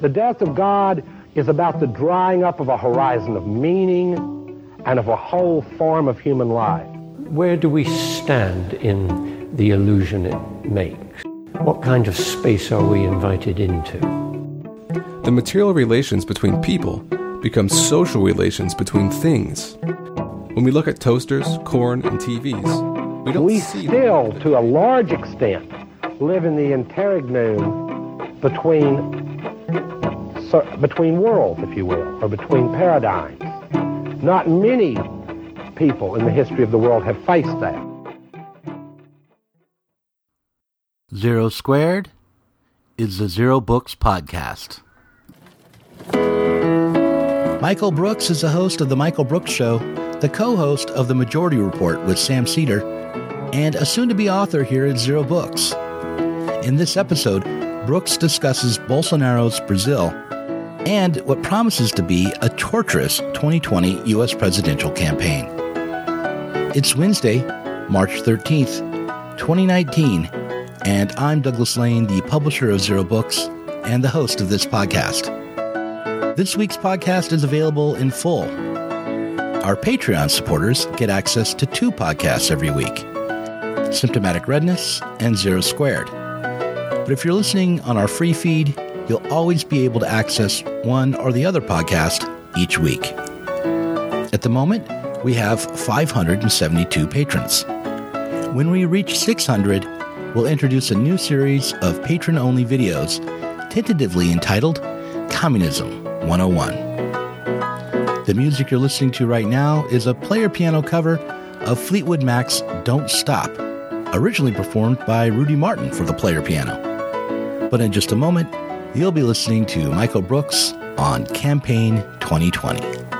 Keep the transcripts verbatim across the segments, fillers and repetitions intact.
The death of God is about the drying up of a horizon of meaning and of a whole form of human life. Where do we stand in the illusion it makes? What kind of space are we invited into? The material relations between people become social relations between things. When we look at toasters, corn, and T Vs, we don't we see... We still, to a large extent, live in the interregnum between, so, between worlds, if you will, or between paradigms. Not many people in the history of the world have faced that. Zero Squared is the Zero Books Podcast. Michael Brooks is the host of The Michael Brooks Show, the co-host of The Majority Report with Sam Seder, and a soon-to-be author here at Zero Books. In this episode, Brooks discusses Bolsonaro's Brazil and what promises to be a torturous twenty twenty U S presidential campaign. It's Wednesday, March thirteenth, twenty nineteen, and I'm Douglas Lane, the publisher of Zero Books and the host of this podcast. This week's podcast is available in full. Our Patreon supporters get access to two podcasts every week, Symptomatic Redness and Zero Squared. But if you're listening on our free feed, you'll always be able to access one or the other podcast each week. At the moment, we have five hundred seventy-two patrons. When we reach six hundred, we'll introduce a new series of patron-only videos, tentatively entitled Communism one oh one. The music you're listening to right now is a player piano cover of Fleetwood Mac's Don't Stop, originally performed by Rudy Martin for the player piano. But in just a moment, you'll be listening to Michael Brooks on Campaign twenty twenty.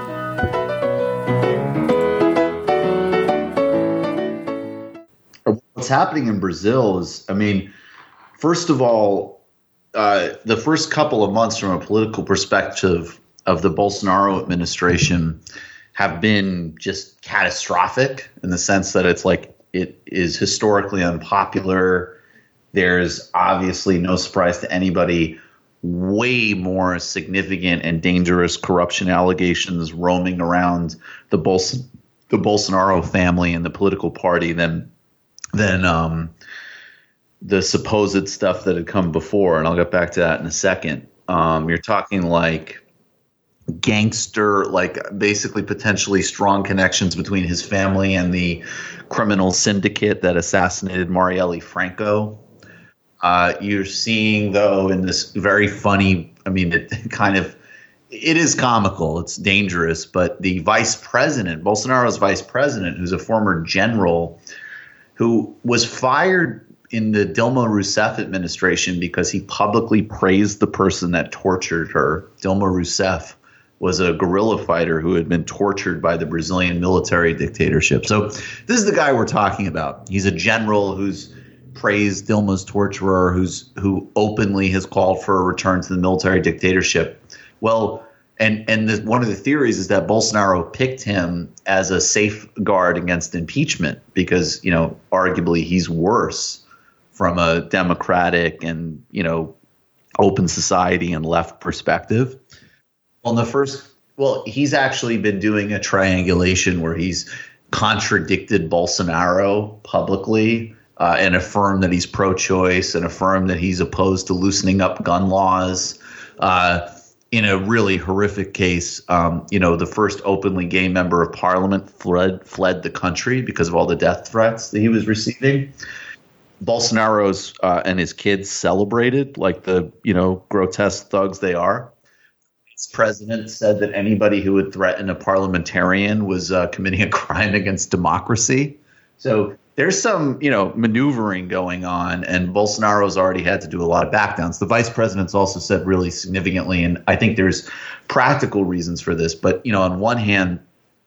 What's happening in Brazil is, I mean, first of all, uh, the first couple of months from a political perspective of the Bolsonaro administration have been just catastrophic in the sense that it's like it is historically unpopular. There's obviously no surprise to anybody, way more significant and dangerous corruption allegations roaming around the Bols- the Bolsonaro family and the political party than than um, the supposed stuff that had come before. And I'll get back to that in a second. Um, you're talking like gangster, like basically potentially strong connections between his family and the criminal syndicate that assassinated Marielle Franco. Uh, you're seeing, though, in this very funny, I mean, it kind of, it is comical, it's dangerous, but the vice president, Bolsonaro's vice president, who's a former general who was fired in the Dilma Rousseff administration because he publicly praised the person that tortured her. Dilma Rousseff was a guerrilla fighter who had been tortured by the Brazilian military dictatorship. So this is the guy we're talking about. He's a general who's praised Dilma's torturer, who's who openly has called for a return to the military dictatorship. Well, and and the, one of the theories is that Bolsonaro picked him as a safeguard against impeachment because, you know, arguably he's worse from a democratic and, you know, open society and left perspective. Well, in the first, well, he's actually been doing a triangulation where he's contradicted Bolsonaro publicly uh, and affirmed that he's pro-choice and affirmed that he's opposed to loosening up gun laws. Uh, in a really horrific case, um, you know, the first openly gay member of parliament fled fled the country because of all the death threats that he was receiving. Bolsonaro's uh, and his kids celebrated like the, you know, grotesque thugs they are. His president said that anybody who would threaten a parliamentarian was uh, committing a crime against democracy. So there's some, you know, maneuvering going on, and Bolsonaro's already had to do a lot of backdowns. The vice president's also said really significantly, and I think there's practical reasons for this. But, you know, on one hand,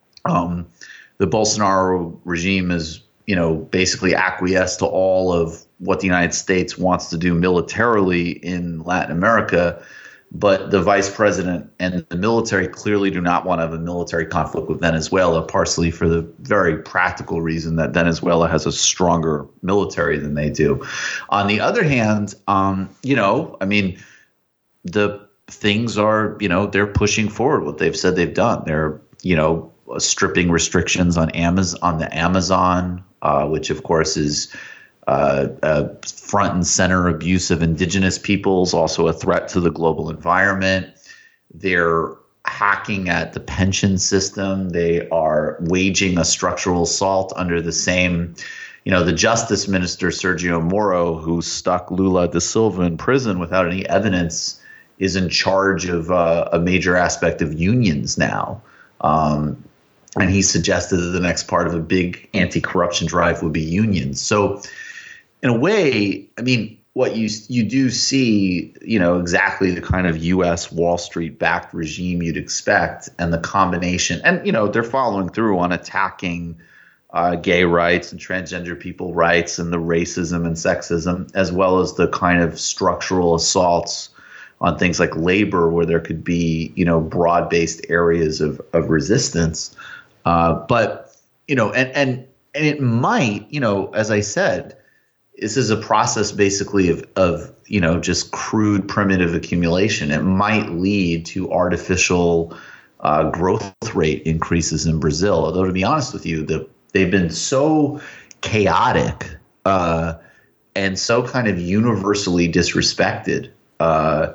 um, the Bolsonaro regime is, you know, basically acquiesced to all of what the United States wants to do militarily in Latin America. But the vice president and the military clearly do not want to have a military conflict with Venezuela, partially for the very practical reason that Venezuela has a stronger military than they do. On the other hand, um, you know, I mean, the things are, you know, they're pushing forward what they've said they've done. They're, you know, stripping restrictions on Amazon, on the Amazon, uh, which of course is uh, a front and center abuse of indigenous peoples, also a threat to the global environment. They're hacking at the pension system. They are waging a structural assault under the same, you know, the Justice Minister, Sergio Moro, who stuck Lula da Silva in prison without any evidence, is in charge of uh, a major aspect of unions now. Um, and he suggested that the next part of a big anti-corruption drive would be unions. So in a way, I mean, what you you do see, you know, exactly the kind of U S Wall Street-backed regime you'd expect, and the combination. And, you know, they're following through on attacking uh, gay rights and transgender people rights and the racism and sexism, as well as the kind of structural assaults on things like labor, where there could be, you know, broad-based areas of, of resistance. Uh, but, you know, and, and, and it might, you know, as I said, this is a process basically of, of, you know, just crude primitive accumulation. It might lead to artificial uh, growth rate increases in Brazil. Although, to be honest with you, the, they've been so chaotic uh, and so kind of universally disrespected uh,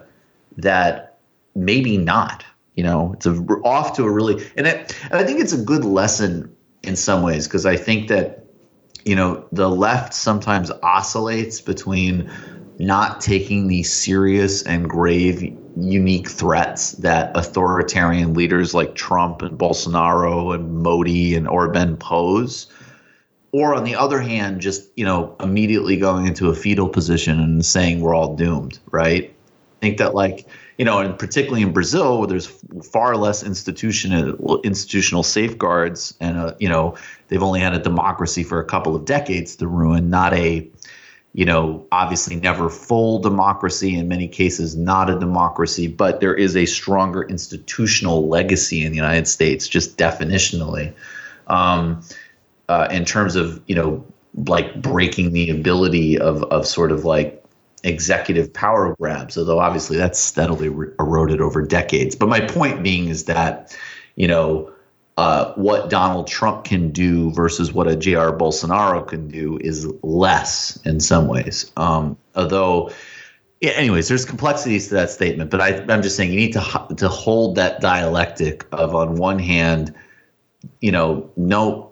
that maybe not. You know, it's a, off to a really – and it, and I think it's a good lesson in some ways, because I think that, you know, the left sometimes oscillates between not taking these serious and grave, unique threats that authoritarian leaders like Trump and Bolsonaro and Modi and Orban pose, or on the other hand, just, you know, immediately going into a fetal position and saying we're all doomed, right? I think that, like, you know, and particularly in Brazil, where there's far less institutional institutional safeguards, and uh, you know, they've only had a democracy for a couple of decades to ruin, not a, you know, obviously never full democracy, in many cases not a democracy, but there is a stronger institutional legacy in the United States, just definitionally, um, uh, in terms of, you know, like breaking the ability of of sort of like executive power grabs, although obviously that's steadily re- eroded over decades. But my point being is that, you know, uh, what Donald Trump can do versus what a J R Bolsonaro can do is less in some ways. Um, although, yeah, anyways, there's complexities to that statement. But I, I'm just saying you need to to hold that dialectic of, on one hand, you know, no.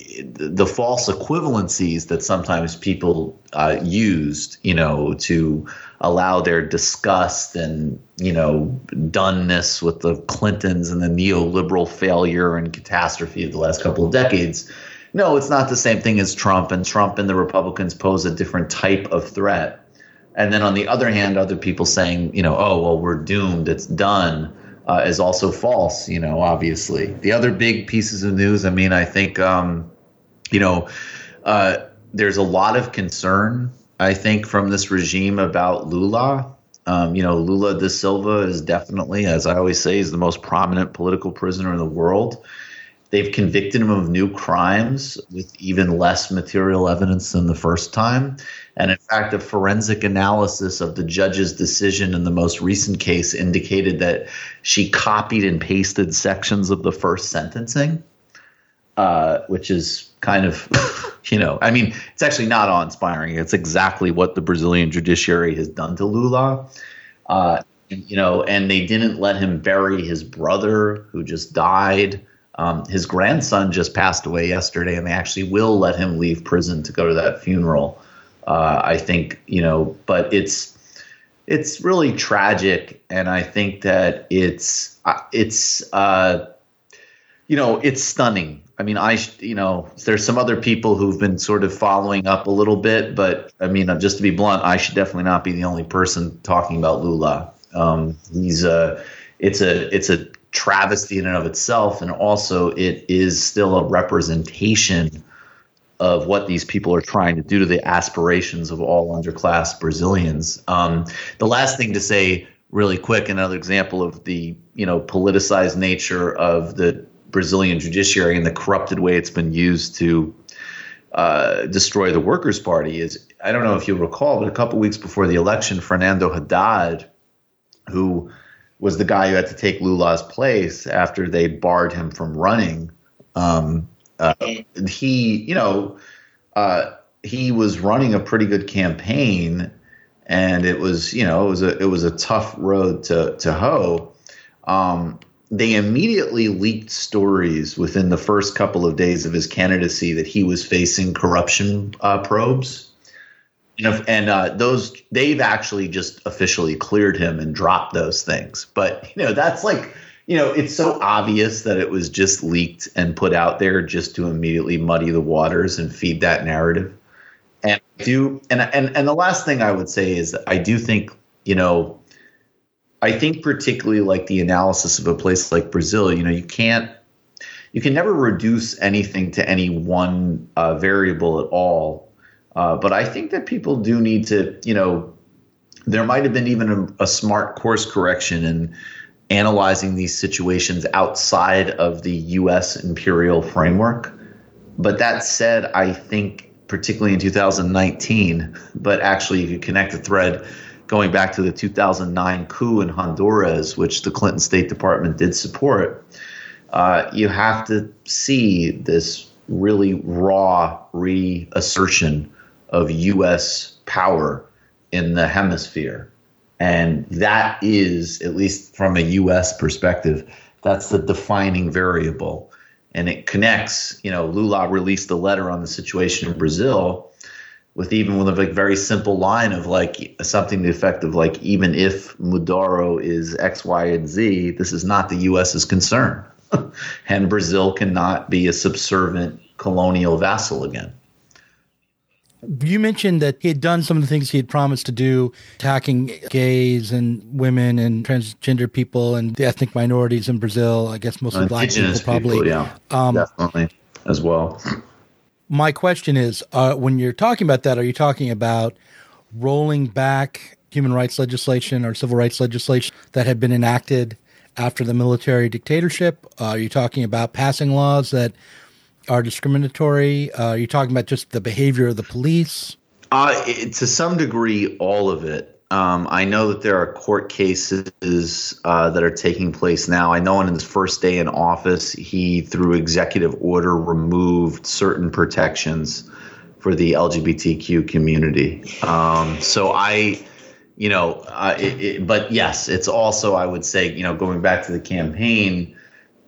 the false equivalencies that sometimes people uh, used, you know, to allow their disgust and, you know, doneness with the Clintons and the neoliberal failure and catastrophe of the last couple of decades. No, it's not the same thing as Trump, and Trump and the Republicans pose a different type of threat. And then on the other hand, other people saying, you know, oh, well, we're doomed, it's done. Uh, is also false, you know, obviously. The other big pieces of news, I mean, I think, um, you know, uh, there's a lot of concern, I think, from this regime about Lula. Um, you know, Lula da Silva is definitely, as I always say, is the most prominent political prisoner in the world. They've convicted him of new crimes with even less material evidence than the first time. And in fact, a forensic analysis of the judge's decision in the most recent case indicated that she copied and pasted sections of the first sentencing, uh, which is kind of, you know, I mean, it's actually not awe-inspiring. It's exactly what the Brazilian judiciary has done to Lula. Uh, and, you know, and they didn't let him bury his brother, who just died. Um, his grandson just passed away yesterday, and they actually will let him leave prison to go to that funeral. Uh, I think, you know, but it's it's really tragic, and I think that it's uh, it's uh, you know, it's stunning. I mean, I you know, there's some other people who've been sort of following up a little bit, but I mean, just to be blunt, I should definitely not be the only person talking about Lula. Um, he's a it's a it's a travesty in and of itself, and also it is still a representation of what these people are trying to do to the aspirations of all underclass Brazilians. Um, the last thing to say really quick, another example of the, you know, politicized nature of the Brazilian judiciary and the corrupted way it's been used to uh, destroy the Workers' Party is, I don't know if you recall, but a couple weeks before the election, Fernando Haddad, who was the guy who had to take Lula's place after they barred him from running. Um, uh, he, you know, uh, he was running a pretty good campaign, and it was, you know, it was a it was a tough road to to hoe. Um, they immediately leaked stories within the first couple of days of his candidacy that he was facing corruption uh, probes. And uh, those, they've actually just officially cleared him and dropped those things. But, you know, that's like, you know, it's so obvious that it was just leaked and put out there just to immediately muddy the waters and feed that narrative. And I do, and and and the last thing I would say is that I do think, you know, I think particularly like the analysis of a place like Brazil, you know, you can't, you can never reduce anything to any one uh, variable at all. Uh, but I think that people do need to, you know, there might have been even a, a smart course correction in analyzing these situations outside of the U S imperial framework. But that said, I think particularly in two thousand nineteen, but actually if you connect the thread going back to the two thousand nine coup in Honduras, which the Clinton State Department did support, uh, you have to see this really raw reassertion of U S power in the hemisphere. And that is, at least from a U S perspective, that's the defining variable. And it connects, you know, Lula released a letter on the situation in Brazil with even with a like very simple line of like something to the effect of like, even if Maduro is X, Y, and Z, this is not the U S's concern. And Brazil cannot be a subservient colonial vassal again. You mentioned that he had done some of the things he had promised to do, attacking gays and women and transgender people and the ethnic minorities in Brazil. I guess mostly black people, probably. People, yeah, um, definitely as well. My question is, uh, when you're talking about that, are you talking about rolling back human rights legislation or civil rights legislation that had been enacted after the military dictatorship? Uh, are you talking about passing laws that are discriminatory? Uh, are you talking about just the behavior of the police? Uh, it, to some degree, all of it. Um, I know that there are court cases uh, that are taking place now. I know on his first day in office, he, through executive order, removed certain protections for the L G B T Q community. Um, so I, you know, uh, it, it, but yes, it's also, I would say, you know, going back to the campaign,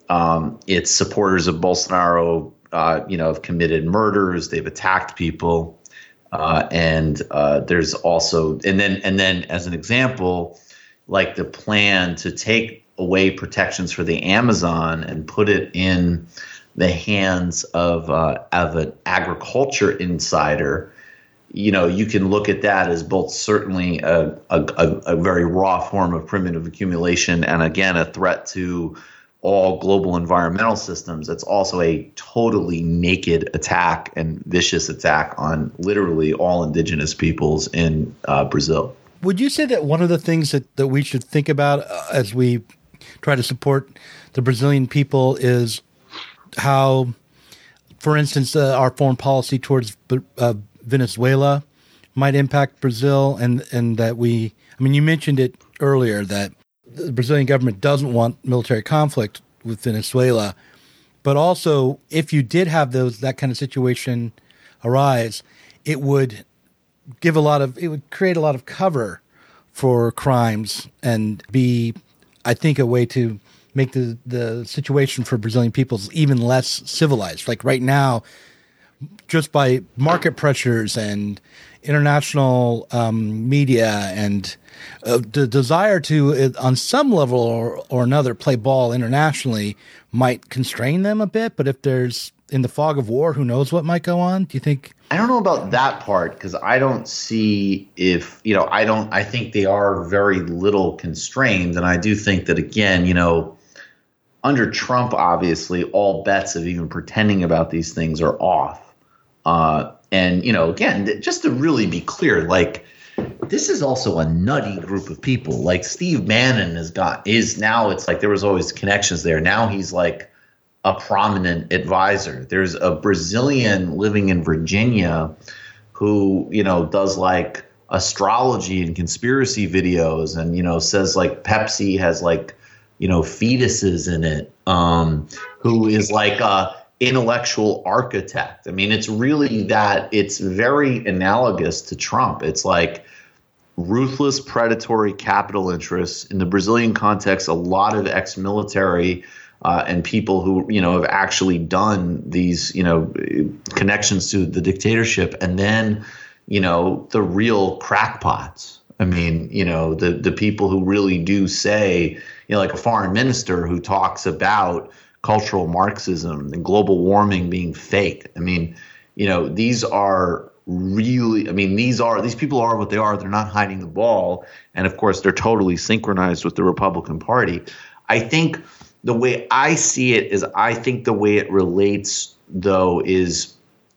um, it's supporters of Bolsonaro, uh, you know, have committed murders. They've attacked people. Uh, and uh, there's also, and then, and then as an example, like the plan to take away protections for the Amazon and put it in the hands of, uh, of an agriculture insider, you know, you can look at that as both certainly a, a, a very raw form of primitive accumulation and, again, a threat to all global environmental systems. It's also a totally naked attack and vicious attack on literally all indigenous peoples in uh, Brazil. Would you say that one of the things that, that we should think about uh, as we try to support the Brazilian people is how, for instance, uh, our foreign policy towards uh, Venezuela might impact Brazil, and, and that we, I mean, you mentioned it earlier that the Brazilian government doesn't want military conflict with Venezuela, but also if you did have those that kind of situation arise, it would give a lot of it would create a lot of cover for crimes and be, I think, a way to make the the situation for Brazilian peoples even less civilized. Like right now, just by market pressures and international um, media and uh, the desire to, uh, on some level or, or another, play ball internationally might constrain them a bit. But if there's, in the fog of war, who knows what might go on? Do you think? I don't know about that part, because I don't see if, you know, I don't, I think they are very little constrained. And I do think that, again, you know, under Trump, obviously, all bets of even pretending about these things are off. Uh, and, you know, again, just to really be clear, like, this is also a nutty group of people. Like, Steve Bannon has got, is now, it's like there was always connections there. Now he's like a prominent advisor. There's a Brazilian living in Virginia who, you know, does like astrology and conspiracy videos, and, you know, says like Pepsi has like, you know, fetuses in it, um, who is like a intellectual architect. I mean, it's really that, it's very analogous to Trump. It's like ruthless, predatory capital interests. In the Brazilian context, a lot of ex-military uh, and people who, you know, have actually done these, you know, connections to the dictatorship. And then, you know, the real crackpots. I mean, you know, the, the people who really do say, you know, like a foreign minister who talks about cultural Marxism and global warming being fake. I mean, you know, these are really, I mean, these are, these people are what they are. They're not hiding the ball. And of course, they're totally synchronized with the Republican Party. I think the way I see it is, I think the way it relates, though, is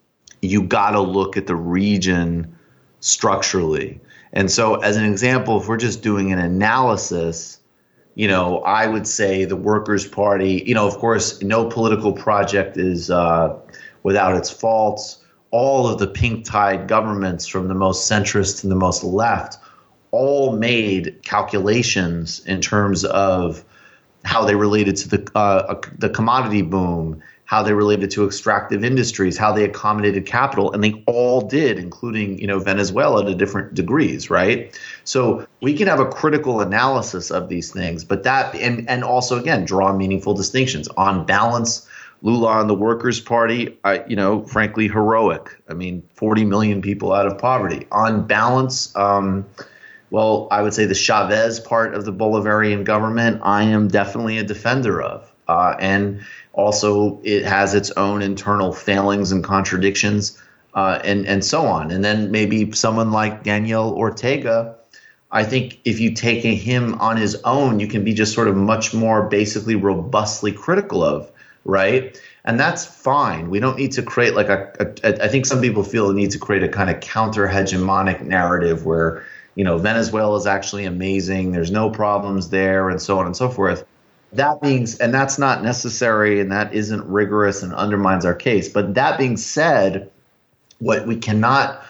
you got to look at the region structurally. And so as an example, if we're just doing an analysis, you know, I would say the Workers' Party, you know, of course, no political project is uh, without its faults. All of the pink tide governments, from the most centrist to the most left, all made calculations in terms of how they related to the uh, the commodity boom, how they related to extractive industries, how they accommodated capital, and they all did, including, you know, Venezuela to different degrees, right? So we can have a critical analysis of these things, but that, and and also, again, draw meaningful distinctions. On balance, Lula and the Workers' Party, I, you know, frankly, heroic. I mean, forty million people out of poverty. On balance, um, well, I would say the Chavez part of the Bolivarian government, I am definitely a defender of. Uh, and also, it has its own internal failings and contradictions, uh, and, and so on. And then maybe someone like Daniel Ortega, I think if you take him on his own, you can be just sort of much more basically robustly critical of. Right. And that's fine. We don't need to create like a, a I think some people feel the need to create a kind of counter hegemonic narrative where, you know, Venezuela is actually amazing. There's no problems there, and so on and so forth. That being, and that's not necessary, and that isn't rigorous and undermines our case. But that being said, what we cannot,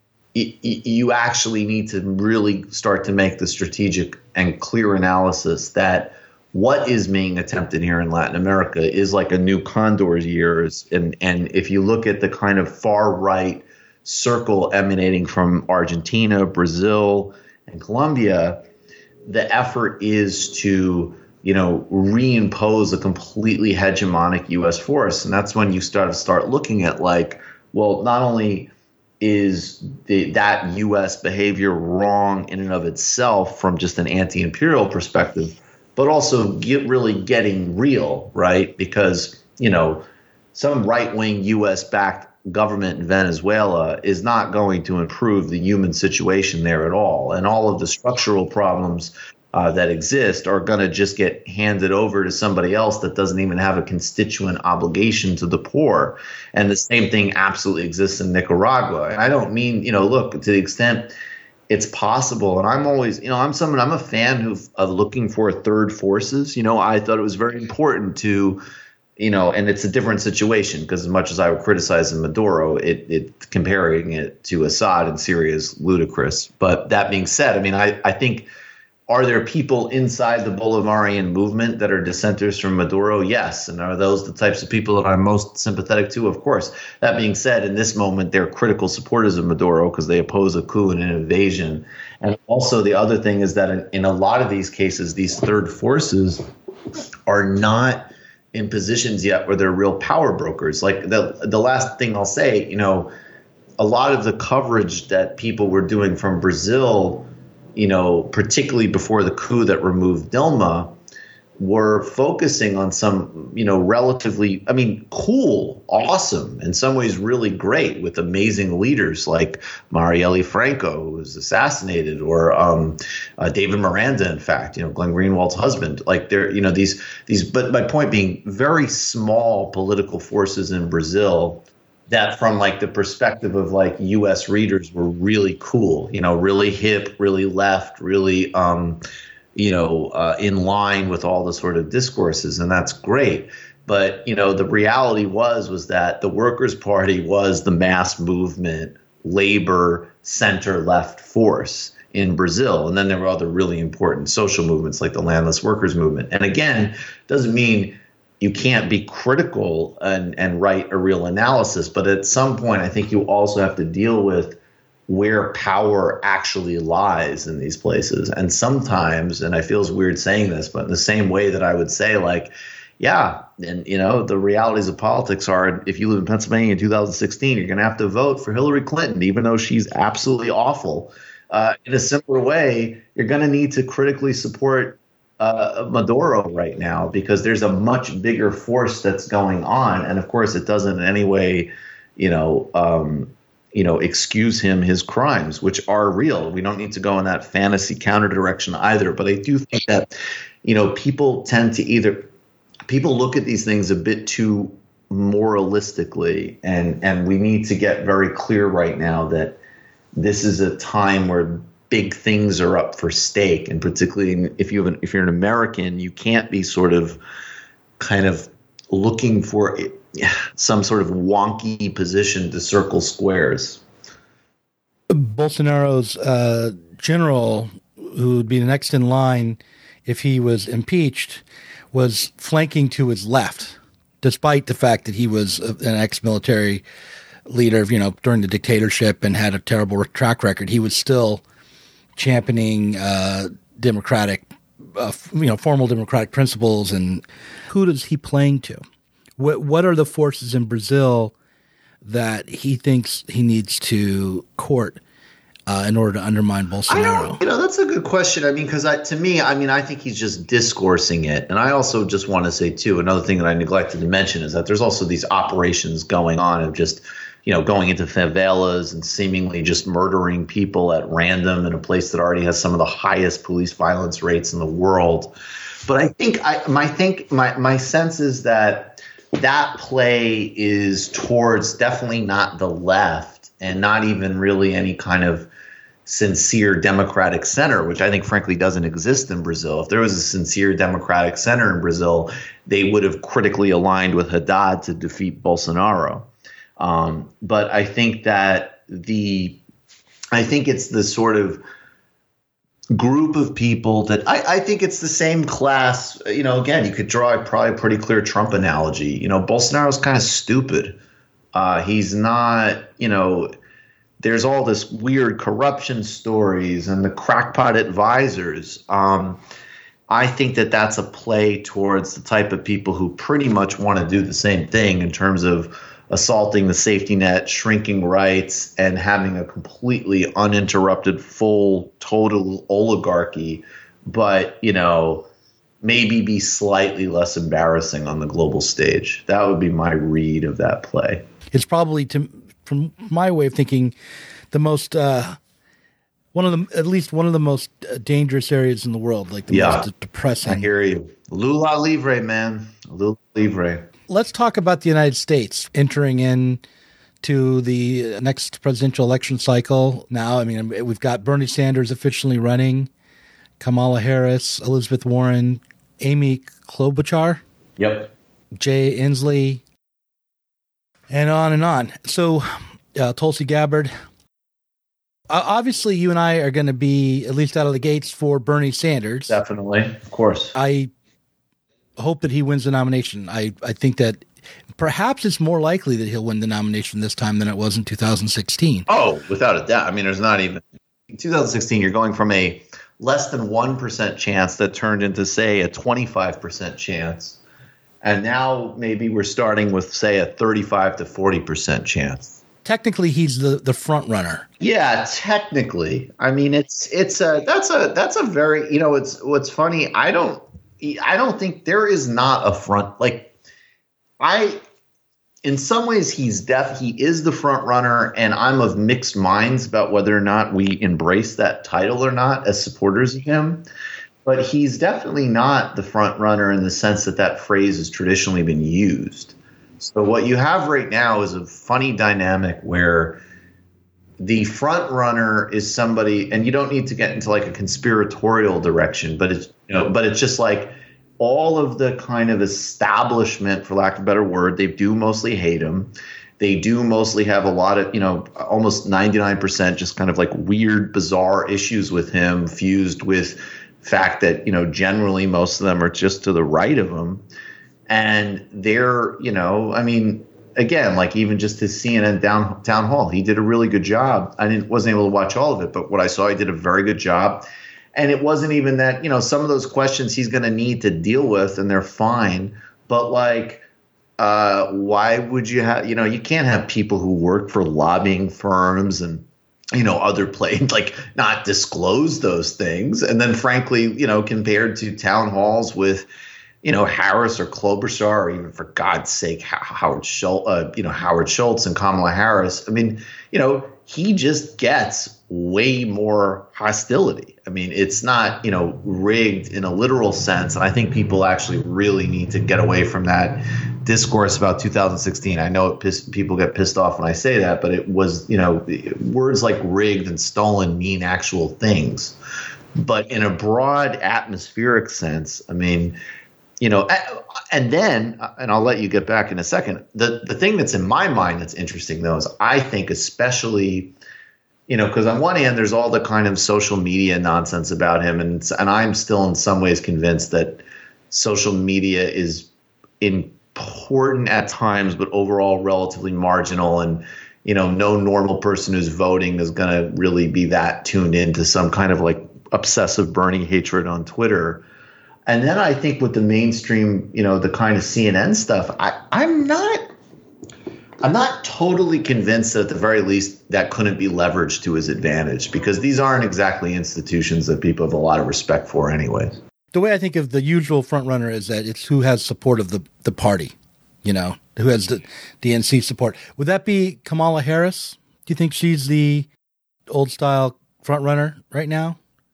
you actually need to really start to make the strategic and clear analysis that what is being attempted here in Latin America is like a new Condor's years. And, and if you look at the kind of far right circle emanating from Argentina, Brazil, and Colombia, the effort is to, you know, reimpose a completely hegemonic U S force. And that's when you start to start looking at like, well, not only is the, that U S behavior wrong in and of itself from just an anti-imperial perspective, but also get really getting real, right? Because, you know, some right-wing U S-backed government in Venezuela is not going to improve the human situation there at all. And all of the structural problems uh, that exist are going to just get handed over to somebody else that doesn't even have a constituent obligation to the poor. And the same thing absolutely exists in Nicaragua. And I don't mean, you know, look, to the extent it's possible. And I'm always, you know, I'm someone, I'm a fan who, of looking for third forces. You know, I thought it was very important to, you know, and it's a different situation because as much as I would criticize Maduro, it, it comparing it to Assad in Syria is ludicrous. But that being said, I mean, I, I think, are there people inside the Bolivarian movement that are dissenters from Maduro? Yes. And are those the types of people that I'm most sympathetic to? Of course. That being said, in this moment, they're critical supporters of Maduro because they oppose a coup and an invasion. And also the other thing is that in, in a lot of these cases, these third forces are not in positions yet where they're real power brokers. Like the the last thing I'll say, you know, a lot of the coverage that people were doing from Brazil, you know, particularly before the coup that removed Dilma, were focusing on some, you know, relatively, I mean, cool, awesome, in some ways really great with amazing leaders like Marielle Franco, who was assassinated, or um, uh, David Miranda, in fact, you know, Glenn Greenwald's husband. Like they're, you know, these, these, but my point being very small political forces in Brazil that from like the perspective of like U S readers were really cool, you know, really hip, really left, really, um, you know, uh, in line with all the sort of discourses. And that's great. But, you know, the reality was, was that the Workers' Party was the mass movement labor center-left force in Brazil. And then there were other really important social movements like the landless workers movement. And again, doesn't mean you can't be critical and, and write a real analysis. But at some point, I think you also have to deal with where power actually lies in these places. And sometimes, and I feel it's weird saying this, but in the same way that I would say, like, yeah, and you know, the realities of politics are, if you live in Pennsylvania in two thousand sixteen, you're going to have to vote for Hillary Clinton, even though she's absolutely awful. Uh, in a similar way, you're going to need to critically support uh, Maduro right now, because there's a much bigger force that's going on. And of course, it doesn't in any way, you know, um, you know, excuse him his crimes, which are real. We don't need to go in that fantasy counter direction either. But I do think that, you know, people tend to either people look at these things a bit too moralistically, and and we need to get very clear right now that this is a time where big things are up for stake, and particularly if you have an, if you're an American, you can't be sort of kind of looking for some sort of wonky position to circle squares. Bolsonaro's uh, general, who would be the next in line if he was impeached, was flanking to his left, despite the fact that he was an ex-military leader, you know, during the dictatorship and had a terrible track record. He was still championing uh, democratic, uh, you know, formal democratic principles. And who does he playing to? What What are the forces in Brazil that he thinks he needs to court uh, in order to undermine Bolsonaro? I don't, you know, that's a good question. I mean, because to me, I mean, I think he's just discoursing it. And I also just want to say, too, another thing that I neglected to mention is that there's also these operations going on of just, you know, going into favelas and seemingly just murdering people at random in a place that already has some of the highest police violence rates in the world. But I think I my think my my sense is that that play is towards definitely not the left, and not even really any kind of sincere democratic center, which I think frankly doesn't exist in Brazil. If there was a sincere democratic center in Brazil, they would have critically aligned with Haddad to defeat Bolsonaro. Um, but I think that the, I think it's the sort of group of people that I, I think it's the same class. You know, again, you could draw a probably a pretty clear Trump analogy. You know, Bolsonaro's kind of stupid. Uh, he's not, you know, there's all this weird corruption stories and the crackpot advisors. Um, I think that that's a play towards the type of people who pretty much want to do the same thing in terms of assaulting the safety net, shrinking rights, and having a completely uninterrupted, full, total oligarchy, but, you know, maybe be slightly less embarrassing on the global stage. That would be my read of that play. It's probably, to, from my way of thinking, the most, uh, one of the, at least one of the most dangerous areas in the world, like the yeah, most depressing. I hear you. Lula Livre, man. Lula Livre. Let's talk about the United States entering in to the next presidential election cycle now. I mean, we've got Bernie Sanders officially running, Kamala Harris, Elizabeth Warren, Amy Klobuchar, yep, Jay Inslee, and on and on. So, uh, Tulsi Gabbard. Uh, obviously, you and I are going to be, at least out of the gates, for Bernie Sanders. Definitely, of course. I hope that he wins the nomination. I, I think that perhaps it's more likely that he'll win the nomination this time than it was in two thousand sixteen. Oh, without a doubt. I mean, there's not even in two thousand sixteen, you're going from a less than one percent chance that turned into, say, a twenty-five percent chance. And now maybe we're starting with, say, a thirty-five to forty percent chance. Technically, he's the, the front runner. Yeah, technically. I mean, it's it's a that's a that's a very, you know, it's what's funny. I don't I don't think there is not a front, like I, in some ways he's def, he is the front runner, and I'm of mixed minds about whether or not we embrace that title or not as supporters of him. But he's definitely not the front runner in the sense that that phrase has traditionally been used. So what you have right now is a funny dynamic where the front runner is somebody, and you don't need to get into like a conspiratorial direction, but it's, you know, but it's just like all of the kind of establishment, for lack of a better word, they do mostly hate him. They do mostly have a lot of, you know, almost ninety-nine percent just kind of like weird, bizarre issues with him, fused with fact that, you know, generally most of them are just to the right of him. And they're, you know, I mean, again, like even just his C N N down, town hall, he did a really good job. I didn't, wasn't able to watch all of it, but what I saw, he did a very good job. And it wasn't even that, you know, some of those questions he's going to need to deal with, and they're fine. But like, uh, why would you have, you know, you can't have people who work for lobbying firms and, you know, other places, like not disclose those things. And then frankly, you know, compared to town halls with, you know, Harris or Klobuchar, or even for God's sake, Howard Schultz, uh, you know, Howard Schultz and Kamala Harris. I mean, you know, he just gets way more hostility. I mean, it's not, you know, rigged in a literal sense. And I think people actually really need to get away from that discourse about two thousand sixteen. I know it piss, people get pissed off when I say that, but it was, you know, words like rigged and stolen mean actual things. But in a broad atmospheric sense, I mean, you know, and then, and I'll let you get back in a second, the, the thing that's in my mind that's interesting, though, is I think especially, you know, because on one hand, there's all the kind of social media nonsense about him. And, and I'm still in some ways convinced that social media is important at times, but overall relatively marginal. And, you know, no normal person who's voting is going to really be that tuned into some kind of like obsessive burning hatred on Twitter. And then I think with the mainstream, you know, the kind of C N N stuff, I, I'm not I'm not totally convinced that at the very least that couldn't be leveraged to his advantage, because these aren't exactly institutions that people have a lot of respect for anyway. The way I think of the usual front runner is that it's who has support of the, the party, you know, who has the D N C support. Would that be Kamala Harris? Do you think she's the old style front runner right now?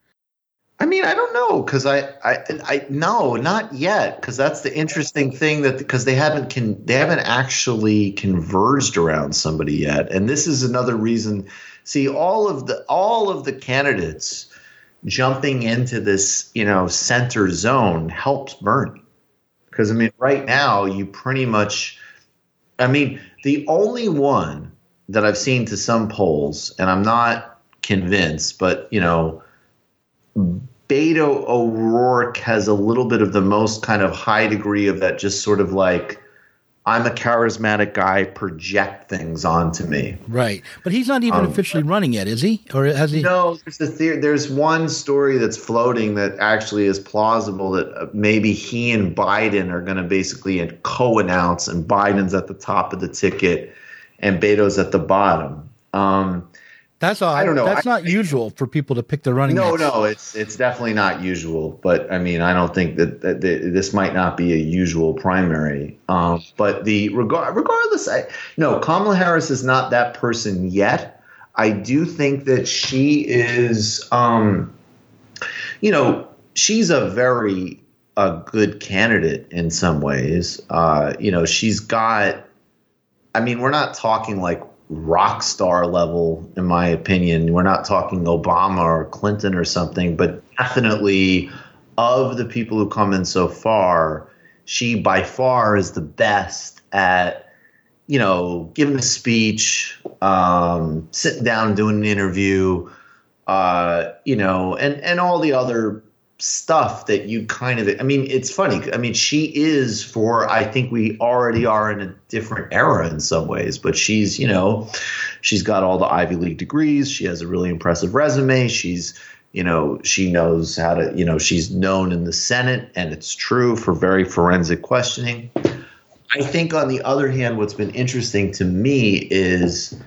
I mean, I don't know, because I, I, I, no, not yet, because that's the interesting thing, that because they haven't con, they haven't actually converged around somebody yet, and this is another reason. See, all of the all of the candidates jumping into this, you know, center zone helps Bernie, because I mean, right now you pretty much, I mean, the only one that I've seen to some polls, and I'm not convinced, but you know, Beto O'Rourke has a little bit of the most kind of high degree of that, just sort of like, I'm a charismatic guy, project things onto me. Right. But he's not even um, officially running yet, is he? Or has he? No, there's, the theory, there's one story that's floating that actually is plausible, that maybe he and Biden are going to basically co-announce, and Biden's at the top of the ticket and Beto's at the bottom. Um That's all. I don't know. That's I, not I, usual for people to pick their running No, mates. no, it's it's definitely not usual. But I mean, I don't think that, that, that this might not be a usual primary. Um, but the regard, regardless, I, no, Kamala Harris is not that person yet. I do think that she is, um, you know, she's a very a good candidate in some ways. Uh, you know, she's got. I mean, we're not talking like rock star level, in my opinion. We're not talking Obama or Clinton or something, but definitely of the people who come in so far, she by far is the best at, you know, giving a speech, um, sitting down, doing an interview, uh, you know, and, and all the other stuff that you kind of, I mean, it's funny. I mean, she is for, I think we already are in a different era in some ways, but she's, you know, she's got all the Ivy League degrees. She has a really impressive resume. She's, you know, she knows how to, you know, she's known in the Senate, and it's true, for very forensic questioning. I think on the other hand, what's been interesting to me is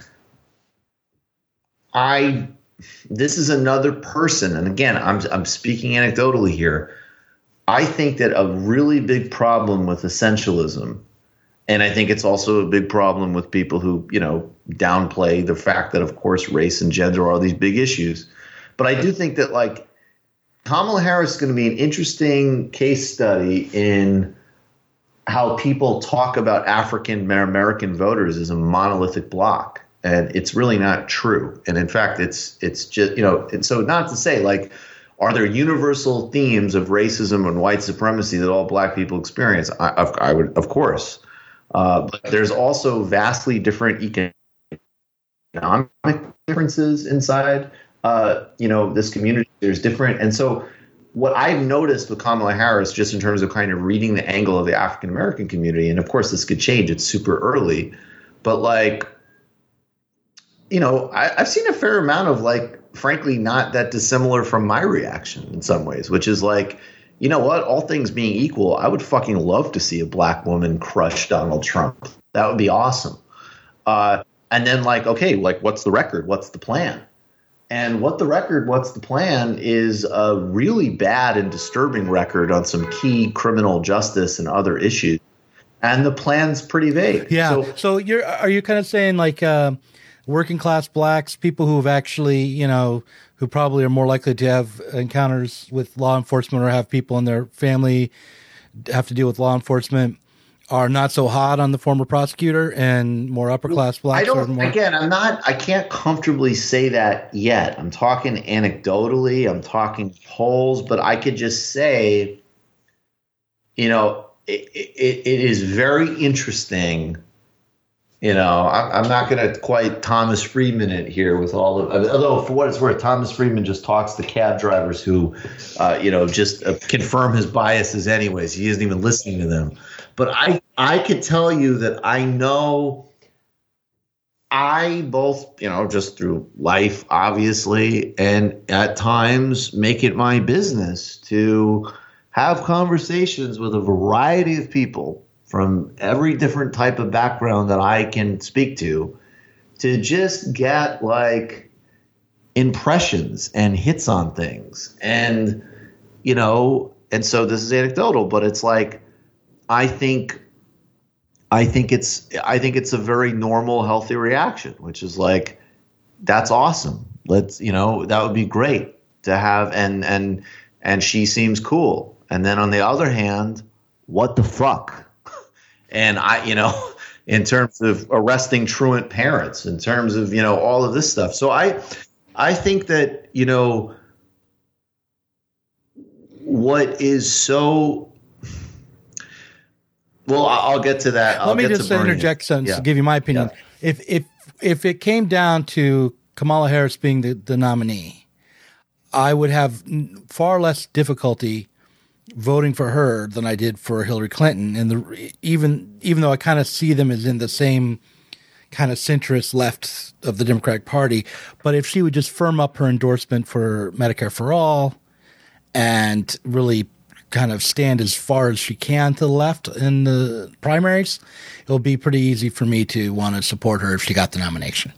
I, this is another person, and again, I'm I'm speaking anecdotally here. I think that a really big problem with essentialism, and I think it's also a big problem with people who, you know, downplay the fact that, of course, race and gender are these big issues. But I do think that, like, Kamala Harris is going to be an interesting case study in how people talk about African American voters as a monolithic bloc. And it's really not true. And in fact, it's it's just, you know, and so not to say, like, are there universal themes of racism and white supremacy that all black people experience? I, I would, of course. Uh, but there's also vastly different economic differences inside, uh, you know, this community. There's different. And so what I've noticed with Kamala Harris, just in terms of kind of reading the angle of the African-American community, and of course this could change, it's super early, but like, you know, I, I've seen a fair amount of like, frankly, not that dissimilar from my reaction in some ways, which is like, you know what, all things being equal, I would fucking love to see a black woman crush Donald Trump. That would be awesome. Uh, and then like, okay, like what's the record? What's the plan? And what the record, what's the plan is a really bad and disturbing record on some key criminal justice and other issues. And the plan's pretty vague. Yeah. So, so you're, are you kind of saying like uh, working class blacks, people who have actually, you know, who probably are more likely to have encounters with law enforcement or have people in their family have to deal with law enforcement, are not so hot on the former prosecutor, and more upper class blacks? I don't, are more- again, I'm not, I can't comfortably say that yet. I'm talking anecdotally, I'm talking polls, but I could just say, you know, it, it, it is very interesting. You know, I'm, I'm not going to quite Thomas Friedman it here with all of, although for what it's worth, Thomas Friedman just talks to cab drivers who, uh, you know, just uh, confirm his biases anyways. He isn't even listening to them. But I, I could tell you that I know I both, you know, just through life, obviously, and at times make it my business to have conversations with a variety of people from every different type of background that I can speak to, to just get like impressions and hits on things. And, you know, and so this is anecdotal, but it's like, I think, I think it's, I think it's a very normal, healthy reaction, which is like, that's awesome. Let's, you know, that would be great to have. And, and, and she seems cool. And then on the other hand, what the fuck? And I, you know, in terms of arresting truant parents, in terms of, you know, all of this stuff. So I, I think that, you know, what is so, well, I'll get to that. I'll Let me get just to interject something yeah. to give you my opinion. Yeah. If if if it came down to Kamala Harris being the, the nominee, I would have far less difficulty voting for her than I did for Hillary Clinton. And the even even though I kind of see them as in the same kind of centrist left of the Democratic Party, but if she would just firm up her endorsement for Medicare for All and really kind of stand as far as she can to the left in the primaries, it'll be pretty easy for me to want to support her if she got the nomination.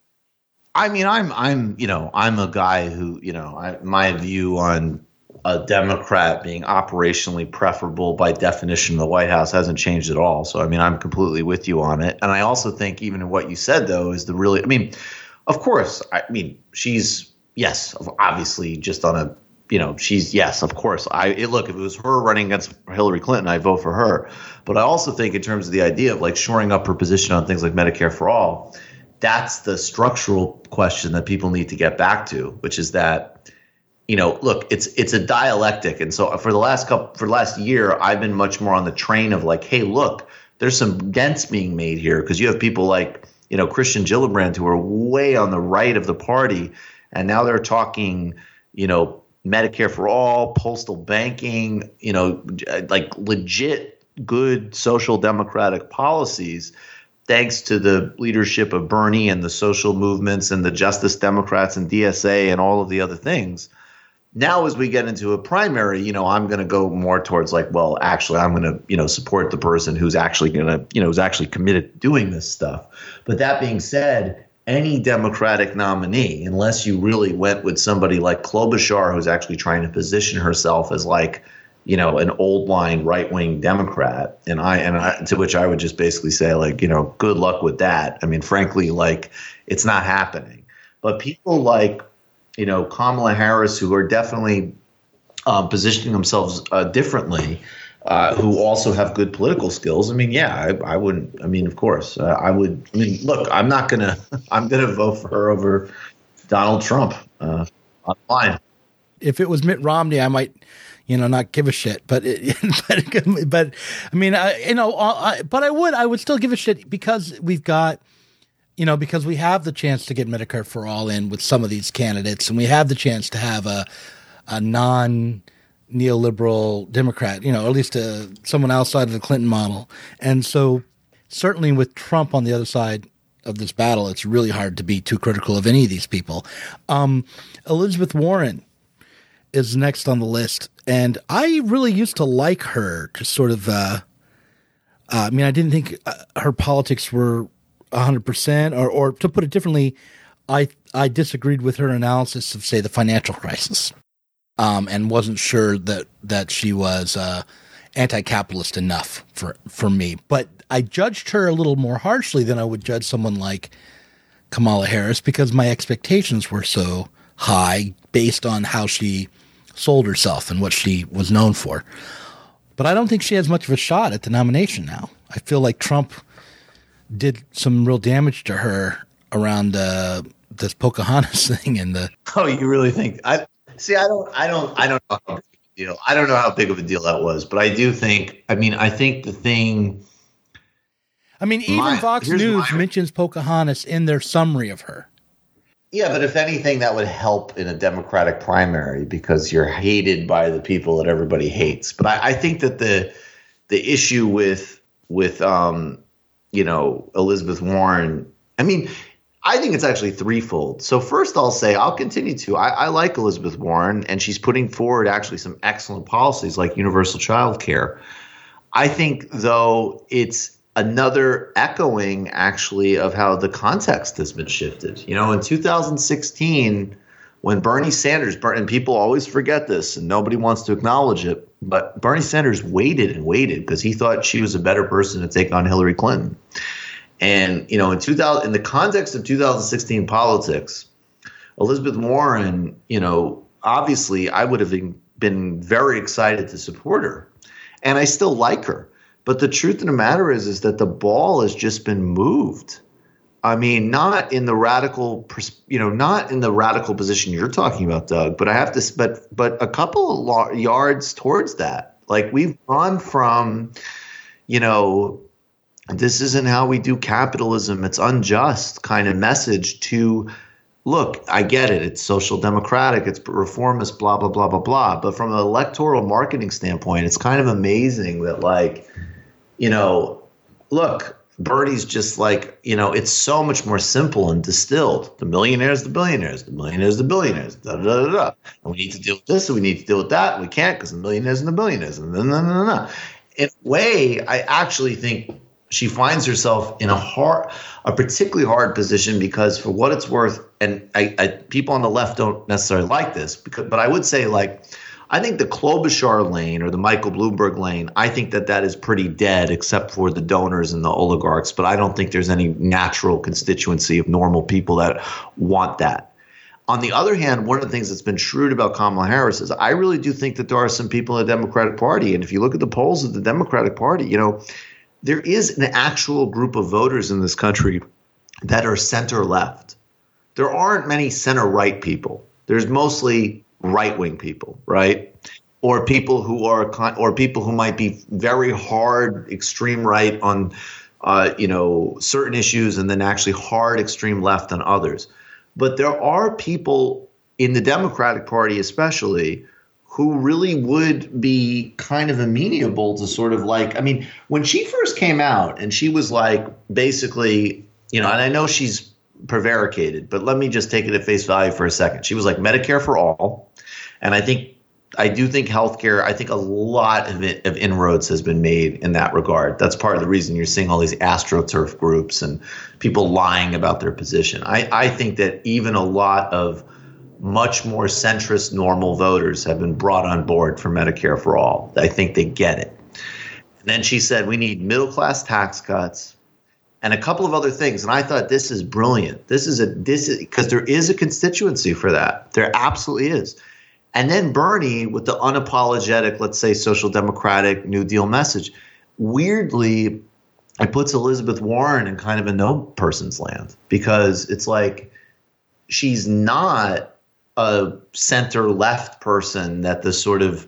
I mean, I'm, I'm, you know, I'm a guy who, you know, I, my view on a Democrat being operationally preferable by definition in the White House hasn't changed at all. So, I mean, I'm completely with you on it. And I also think even in what you said, though, is the really, I mean, of course, I mean, she's, yes, obviously just on a, you know, she's, yes, of course. I it, look, if it was her running against Hillary Clinton, I'd vote for her. But I also think in terms of the idea of like shoring up her position on things like Medicare for All, that's the structural question that people need to get back to, which is that, you know, look, it's it's a dialectic. And so for the last couple for the last year, I've been much more on the train of like, hey, look, there's some dents being made here because you have people like, you know, Christian Gillibrand who are way on the right of the party. And now they're talking, you know, Medicare for All, postal banking, you know, like legit good social democratic policies, thanks to the leadership of Bernie and the social movements and the Justice Democrats and D S A and all of the other things. Now, as we get into a primary, you know, I'm going to go more towards like, well, actually, I'm going to, you know, support the person who's actually going to, you know, who's actually committed to doing this stuff. But that being said, any Democratic nominee, unless you really went with somebody like Klobuchar, who's actually trying to position herself as like, you know, an old line right wing Democrat, and I and I, to which I would just basically say like, you know, good luck with that. I mean, frankly, like it's not happening. But people like, you know, Kamala Harris, who are definitely uh, positioning themselves uh, differently, uh, who also have good political skills. I mean, yeah, I, I wouldn't. I mean, of course, uh, I would. I mean, look, I'm not gonna. I'm gonna vote for her over Donald Trump. Uh, online. If it was Mitt Romney, I might, you know, not give a shit. But, it, but, but I mean, I, you know, I, but I would, I would still give a shit because we've got, you know, because we have the chance to get Medicare for All in with some of these candidates, and we have the chance to have a, a non neoliberal Democrat, you know, or at least a, someone outside of the Clinton model. And so certainly with Trump on the other side of this battle, it's really hard to be too critical of any of these people. Um, Elizabeth Warren is next on the list. And I really used to like her, just sort of, uh, uh, I mean, I didn't think uh, her politics were one hundred percent, or, or to put it differently, I I disagreed with her analysis of, say, the financial crisis, um, and wasn't sure that, that she was uh, anti-capitalist enough for, for me. But I judged her a little more harshly than I would judge someone like Kamala Harris because my expectations were so high based on how she sold herself and what she was known for. But I don't think she has much of a shot at the nomination now. I feel like Trump did some real damage to her around uh, this Pocahontas thing and the. Oh, you really think? I see. I don't. I don't. I don't know how big of a deal. I don't know how big of a deal that was, but I do think. I mean, I think the thing. I mean, even my, Fox News my, mentions Pocahontas in their summary of her. Yeah, but if anything, that would help in a Democratic primary because you're hated by the people that everybody hates. But I, I think that the the issue with with um, you know, Elizabeth Warren, I mean, I think it's actually threefold. So first, I'll say I'll continue to. I, I like Elizabeth Warren, and she's putting forward actually some excellent policies like universal child care. I think, though, it's another echoing actually of how the context has been shifted. You know, in two thousand sixteen, when Bernie Sanders, and people always forget this and nobody wants to acknowledge it, but Bernie Sanders waited and waited because he thought she was a better person to take on Hillary Clinton. And, you know, in two thousand, in the context of two thousand sixteen politics, Elizabeth Warren, you know, obviously I would have been, been very excited to support her. And I still like her. But the truth of the matter is, is that the ball has just been moved. I mean, not in the radical, you know, not in the radical position you're talking about, Doug. But I have to, but but a couple of yards towards that. Like we've gone from, you know, this isn't how we do capitalism. It's unjust kind of message to, look, I get it. It's social democratic. It's reformist, blah, blah, blah, blah, blah. But from an electoral marketing standpoint, it's kind of amazing that, like, you know, look, Bernie's just like, you know, it's so much more simple and distilled. The millionaires, the billionaires, the millionaires, the billionaires, da da da da. And we need to deal with this and we need to deal with that. And we can't because the millionaires and the billionaires. And then, no, no, no, no. In a way, I actually think she finds herself in a hard, a particularly hard position because, for what it's worth, and I, I, people on the left don't necessarily like this, because, but I would say, like, I think the Klobuchar lane or the Michael Bloomberg lane, I think that that is pretty dead except for the donors and the oligarchs. But I don't think there's any natural constituency of normal people that want that. On the other hand, one of the things that's been shrewd about Kamala Harris is I really do think that there are some people in the Democratic Party. And if you look at the polls of the Democratic Party, you know, there is an actual group of voters in this country that are center left. There aren't many center right people. There's mostly right-wing people, right? Or people who are, or people who might be very hard extreme right on, uh, you know, certain issues, and then actually hard extreme left on others. But there are people in the Democratic Party, especially, who really would be kind of amenable to sort of like, I mean, when she first came out and she was like, basically, you know, and I know she's prevaricated, but let me just take it at face value for a second. She was like Medicare for all. And I think, I do think healthcare, I think a lot of it, of inroads has been made in that regard. That's part of the reason you're seeing all these AstroTurf groups and people lying about their position. I, I think that even a lot of much more centrist normal voters have been brought on board for Medicare for all. I think they get it. And then she said, we need middle-class tax cuts and a couple of other things. And I thought, this is brilliant. This is a, this is, because there is a constituency for that. There absolutely is. And then Bernie, with the unapologetic, let's say, social democratic New Deal message, weirdly, it puts Elizabeth Warren in kind of a no person's land, because it's like she's not a center left person that the sort of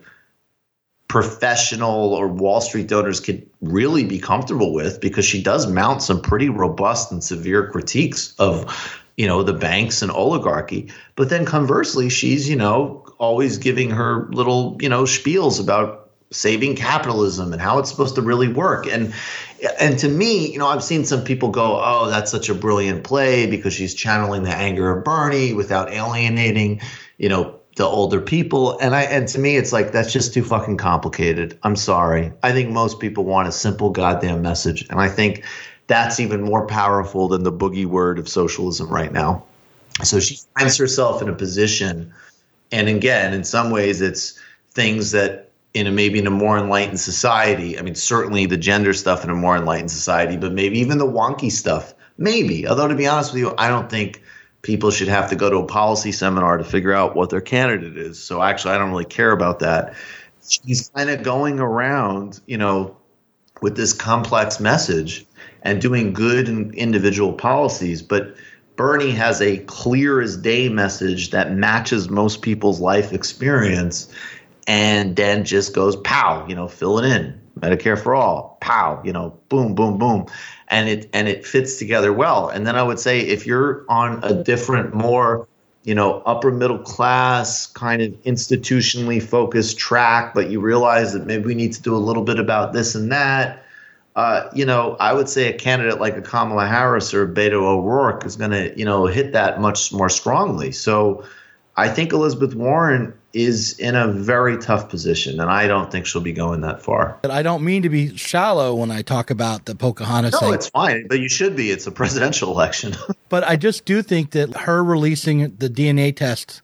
professional or Wall Street donors could really be comfortable with, because she does mount some pretty robust and severe critiques of, you know, the banks and oligarchy. But then conversely, she's, you know, always giving her little, you know, spiels about saving capitalism and how it's supposed to really work. And and to me, you know, I've seen some people go, oh, that's such a brilliant play because she's channeling the anger of Bernie without alienating, you know, the older people. And I and to me, it's like, that's just too fucking complicated. I'm sorry. I think most people want a simple goddamn message. And I think that's even more powerful than the boogie word of socialism right now. So she finds herself in a position. And again, in some ways, it's things that in a, maybe in a more enlightened society, I mean, certainly the gender stuff in a more enlightened society, but maybe even the wonky stuff, maybe. Although, to be honest with you, I don't think people should have to go to a policy seminar to figure out what their candidate is. So actually, I don't really care about that. She's kind of going around, you know, with this complex message and doing good in individual policies. But Bernie has a clear as day message that matches most people's life experience, and then just goes pow, you know, fill it in. Medicare for all, pow, you know, boom, boom, boom. And it and it fits together well. And then I would say if you're on a different, more, you know, upper middle class kind of institutionally focused track, but you realize that maybe we need to do a little bit about this and that, uh, you know, I would say a candidate like a Kamala Harris or Beto O'Rourke is going to, you know, hit that much more strongly. So I think Elizabeth Warren is in a very tough position, and I don't think she'll be going that far. But I don't mean to be shallow when I talk about the Pocahontas thing. No, it's fine, but you should be. It's a presidential election. But I just do think that her releasing the D N A test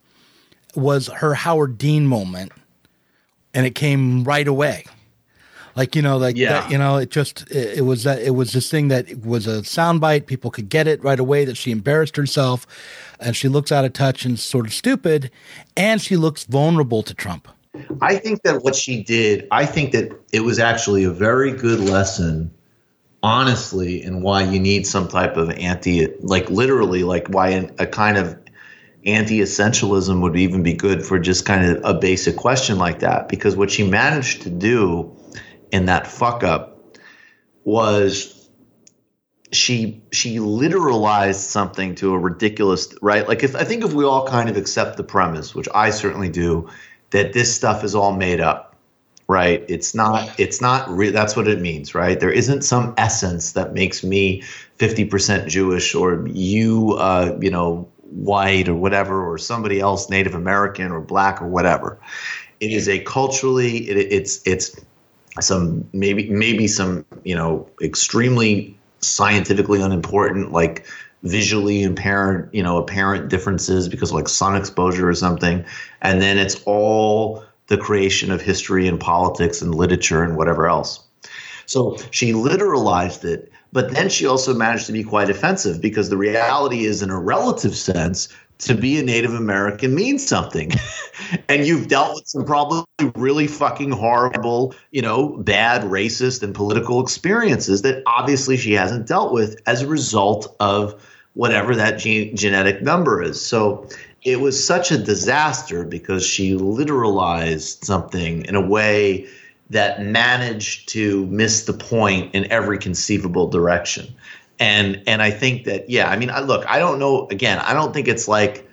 was her Howard Dean moment, and it came right away. Like, you know, like, yeah. that, you know, it just, it, it was that, it was this thing that it was a soundbite. People could get it right away, that she embarrassed herself and she looks out of touch and sort of stupid, and she looks vulnerable to Trump. I think that what she did, I think that it was actually a very good lesson, honestly, in why you need some type of anti, like literally, like why an, a kind of anti-essentialism would even be good for just kind of a basic question like that. Because what she managed to do in that fuck up was she she literalized something to a ridiculous, right? Like if I think if we all kind of accept the premise, which I certainly do, that this stuff is all made up, right? It's not it's not real. That's what it means, right? There isn't some essence that makes me fifty percent Jewish or you uh, you know, white or whatever, or somebody else Native American or black or whatever. It is a culturally it, it's it's some maybe maybe some, you know, extremely scientifically unimportant, like visually apparent, you know, apparent differences because of like sun exposure or something. And then it's all the creation of history and politics and literature and whatever else. So she literalized it, but then she also managed to be quite offensive, because the reality is, in a relative sense, to be a Native American means something. And you've dealt with some probably really fucking horrible, you know, bad racist and political experiences that obviously she hasn't dealt with as a result of whatever that gene- genetic number is. So it was such a disaster because she literalized something in a way that managed to miss the point in every conceivable direction. And and I think that, yeah, I mean, I, look, I don't know. Again, I don't think it's like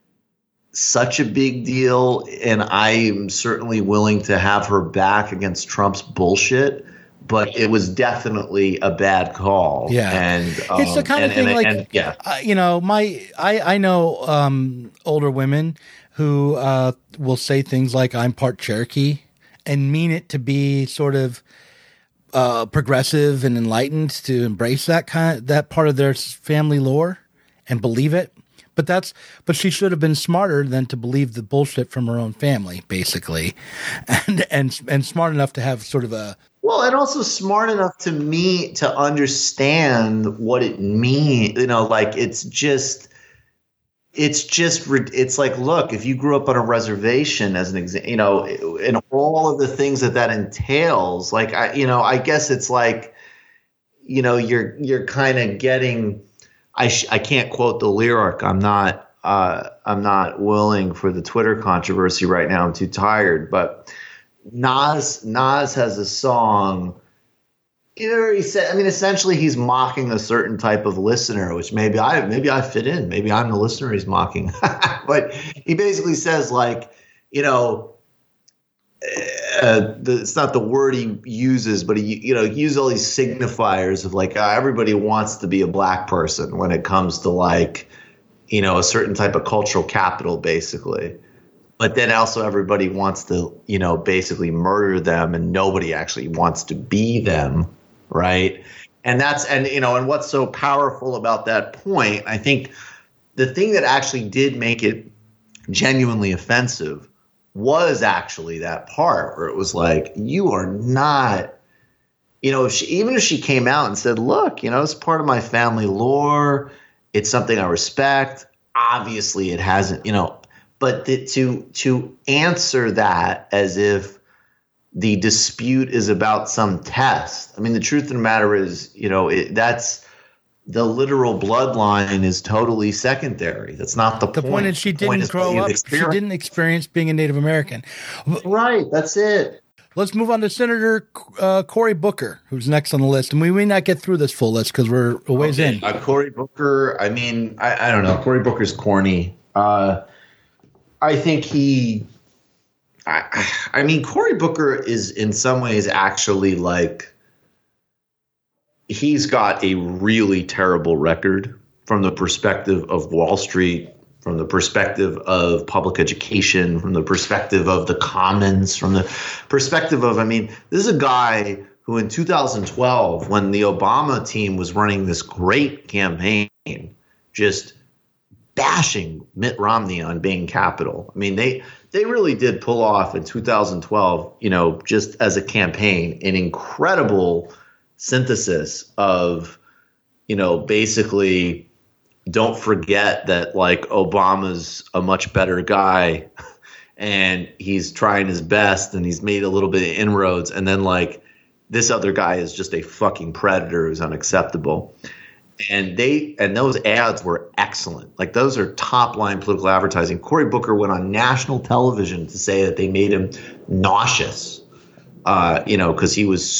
such a big deal. And I am certainly willing to have her back against Trump's bullshit. But it was definitely a bad call. Yeah. And um, it's the kind and, of thing and, like, and, yeah. uh, you know, my I, I know um, older women who uh, will say things like, I'm part Cherokee, and mean it to be sort of uh, progressive and enlightened, to embrace that kind of, that part of their family lore and believe it. But that's but she should have been smarter than to believe the bullshit from her own family, basically, and and and smart enough to have sort of a well, and also smart enough to me to understand what it means. You know, like it's just. It's just, it's like, look, if you grew up on a reservation as an example, you know, and all of the things that that entails, like, I, you know, I guess it's like, you know, you're, you're kind of getting, I, sh- I can't quote the lyric. I'm not, uh, I'm not willing for the Twitter controversy right now. I'm too tired. But Nas Nas has a song. You know, he said, I mean, essentially, he's mocking a certain type of listener, which maybe I maybe I fit in. Maybe I'm the listener he's mocking. But he basically says, like, you know, uh, the, it's not the word he uses, but he, you know, he uses all these signifiers of like, uh, everybody wants to be a black person when it comes to like, you know, a certain type of cultural capital, basically. But then also everybody wants to, you know, basically murder them, and nobody actually wants to be them. Right. And that's and, you know, and what's so powerful about that point, I think the thing that actually did make it genuinely offensive was actually that part where it was like, you are not, you know, if she, even if she came out and said, look, you know, it's part of my family lore. It's something I respect. Obviously, it hasn't, you know, but the, to to answer that as if the dispute is about some test. I mean, the truth of the matter is, you know, it, that's the literal bloodline is totally secondary. That's not the, the point. The point is she didn't is grow up. She didn't experience being a Native American. Right. That's it. Let's move on to Senator uh, Cory Booker, who's next on the list. And we may not get through this full list because we're a ways okay. in. Uh, Cory Booker, I mean, I, I don't know. Cory Booker's corny. Uh, I think he – I, I mean, Cory Booker is in some ways actually like he's got a really terrible record from the perspective of Wall Street, from the perspective of public education, from the perspective of the commons, from the perspective of, I mean, this is a guy who in two thousand twelve, when the Obama team was running this great campaign, just bashing Mitt Romney on Bain Capital. I mean, they they really did pull off in two thousand twelve, you know, just as a campaign, an incredible synthesis of, you know, basically don't forget that like Obama's a much better guy and he's trying his best and he's made a little bit of inroads. And then like this other guy is just a fucking predator who's unacceptable. And they and those ads were excellent. Like those are top line political advertising. Cory Booker went on national television to say that they made him nauseous, uh, you know, because he was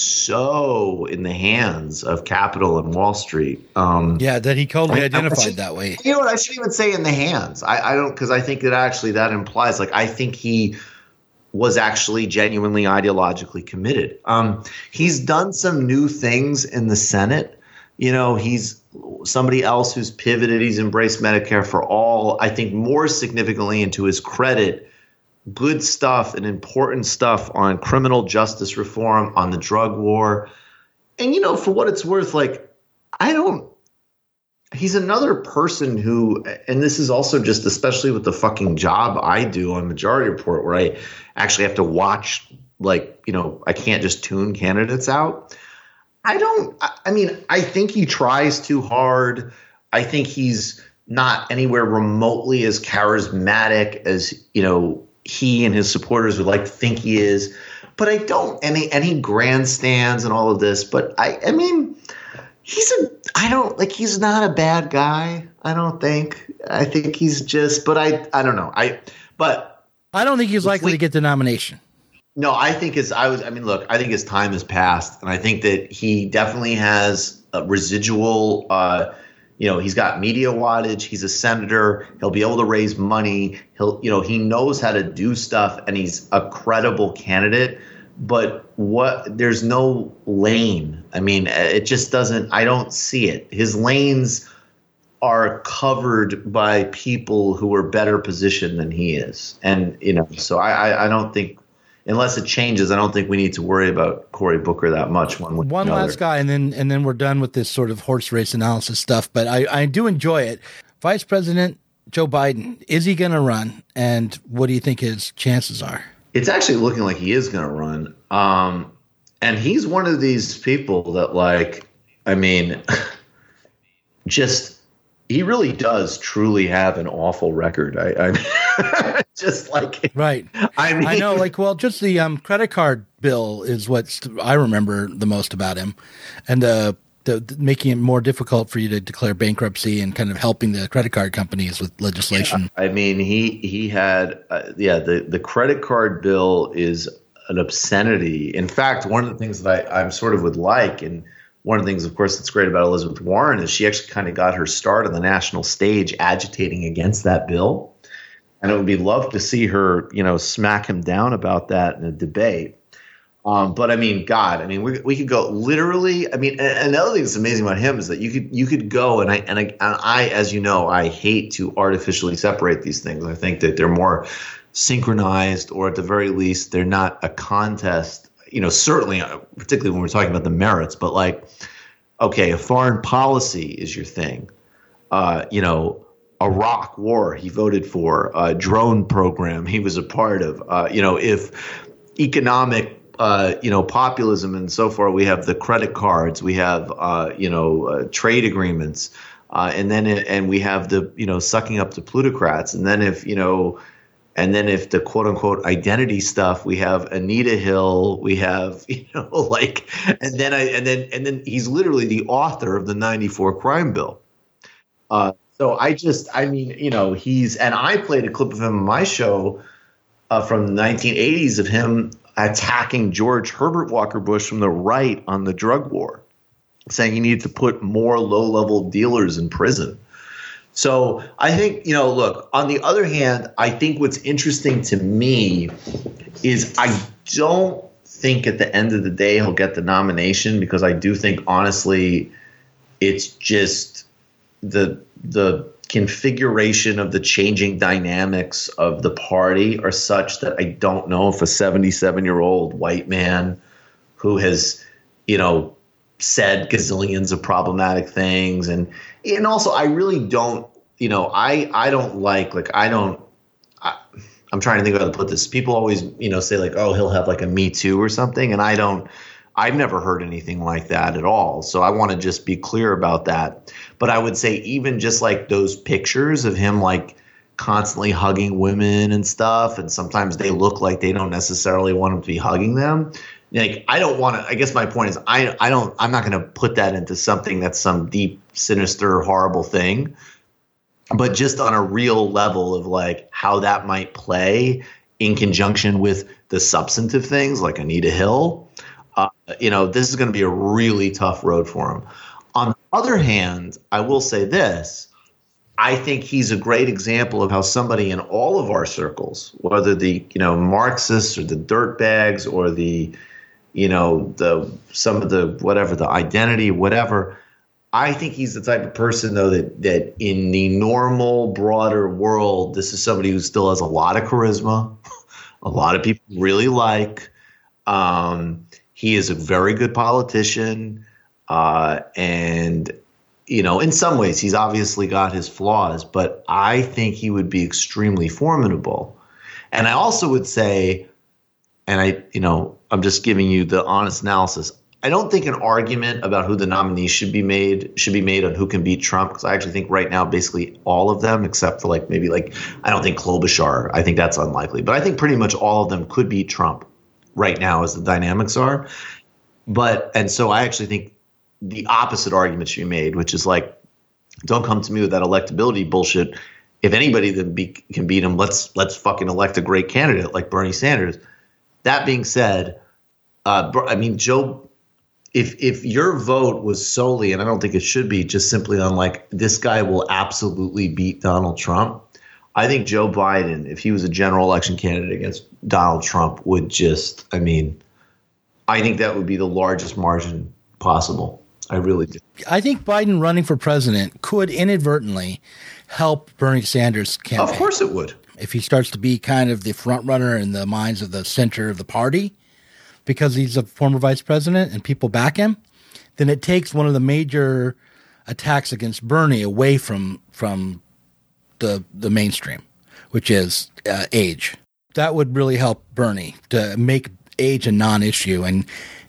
so in the hands of Capitol and Wall Street. Um, yeah, that he totally identified should, that way. You know what? I shouldn't even say in the hands. I, I don't because I think that actually that implies like I think he was actually genuinely ideologically committed. Um, he's done some new things in the Senate. You know, he's somebody else who's pivoted. He's embraced Medicare for all. I think more significantly, and to his credit, good stuff and important stuff on criminal justice reform, on the drug war. And, you know, for what it's worth, like, I don't – he's another person who – and this is also just especially with the fucking job I do on Majority Report where I actually have to watch, like, you know, I can't just tune candidates out. I don't – I mean, I think he tries too hard. I think he's not anywhere remotely as charismatic as, you know, he and his supporters would like to think he is. But I don't – and he, and he grandstands and all of this. But, I, I mean, he's a – I don't – like he's not a bad guy, I don't think. I think he's just – but I I don't know. I But – I don't think he's likely we, to get the nomination. No, I think his I was I mean, look, I think his time has passed, and I think that he definitely has a residual uh, you know, he's got media wattage, he's a senator, he'll be able to raise money, he'll you know, he knows how to do stuff and he's a credible candidate, but what there's no lane. I mean, it just doesn't I don't see it. His lanes are covered by people who are better positioned than he is. And, you know, so I, I, I don't think unless it changes, I don't think we need to worry about Cory Booker that much. One, one last guy, and then and then we're done with this sort of horse race analysis stuff. But I, I do enjoy it. Vice President Joe Biden, is he going to run? And what do you think his chances are? It's actually looking like he is going to run. Um, and he's one of these people that, like, I mean, just he really does truly have an awful record. I, I just like right. I mean, I know, like, well, just the um, credit card bill is what I remember the most about him, and the the, the making it more difficult for you to declare bankruptcy and kind of helping the credit card companies with legislation. Yeah, I mean, he he had uh, yeah the the credit card bill is an obscenity. In fact, one of the things that I I'm sort of would like, and one of the things, of course, that's great about Elizabeth Warren is she actually kind of got her start on the national stage agitating against that bill. And it would be love to see her, you know, smack him down about that in a debate. Um, but I mean, God, I mean, we we could go literally. I mean, and another thing that's amazing about him is that you could you could go and I and I and I, as you know, I hate to artificially separate these things. I think that they're more synchronized, or at the very least, they're not a contest. You know, certainly, particularly when we're talking about the merits. But like, okay, if foreign policy is your thing, uh, you know. Iraq war, he voted for. A drone program, he was a part of. Uh, you know, if economic, uh, you know, populism and so forth, we have the credit cards, we have, uh, you know, uh, trade agreements, uh, and then it, and we have the, you know, sucking up to plutocrats, and then if you know, and then if the quote unquote identity stuff, we have Anita Hill, we have, you know, like, and then I and then and then he's literally the author of the ninety-four crime bill. Uh, So I just, I mean, you know, he's, and I played a clip of him on my show uh, from the nineteen eighties of him attacking George Herbert Walker Bush from the right on the drug war, saying he needed to put more low-level dealers in prison. So I think, you know, look, on the other hand, I think what's interesting to me is I don't think at the end of the day he'll get the nomination, because I do think, honestly, it's just the the configuration of the changing dynamics of the party are such that I don't know if a seventy-seven-year-old white man who has, you know, said gazillions of problematic things, and and also I really don't, you know, I I don't like like I don't I, I'm trying to think of how to put this. People always, you know, say like, oh, he'll have like a Me Too or something, and I don't. I've never heard anything like that at all. So I want to just be clear about that. But I would say even just like those pictures of him like constantly hugging women and stuff, and sometimes they look like they don't necessarily want him to be hugging them. Like, I don't want to, I guess my point is I I don't, I'm not going to put that into something that's some deep, sinister, horrible thing. But just on a real level of like how that might play in conjunction with the substantive things like Anita Hill. Uh, you know, this is going to be a really tough road for him. On the other hand, I will say this. I think he's a great example of how somebody in all of our circles, whether the, you know, Marxists or the dirtbags or the, you know, the some of the whatever, the identity, whatever, I think he's the type of person, though, that that in the normal, broader world, this is somebody who still has a lot of charisma, a lot of people really like. Um He is a very good politician, uh, and, you know, in some ways he's obviously got his flaws, but I think he would be extremely formidable. And I also would say, and I, you know, I'm just giving you the honest analysis. I don't think an argument about who the nominee should be made should be made on who can beat Trump, because I actually think right now basically all of them, except for like maybe like I don't think Klobuchar. I think that's unlikely, but I think pretty much all of them could beat Trump right now as the dynamics are. But and so I actually think the opposite argument should be made, which is like, don't come to me with that electability bullshit. If anybody that be, can beat him, let's let's fucking elect a great candidate like Bernie Sanders. That being said, uh, I mean, Joe, if if your vote was solely, and I don't think it should be, just simply on like this guy will absolutely beat Donald Trump, I think Joe Biden, if he was a general election candidate against Donald Trump, would just, I mean, I think that would be the largest margin possible. I really do. I think Biden running for president could inadvertently help Bernie Sanders' campaign. Of course it would. If he starts to be kind of the front runner in the minds of the center of the party, because he's a former vice president and people back him, then it takes one of the major attacks against Bernie away from from the the mainstream, which is uh, age. That would really help Bernie to make age a non-issue, and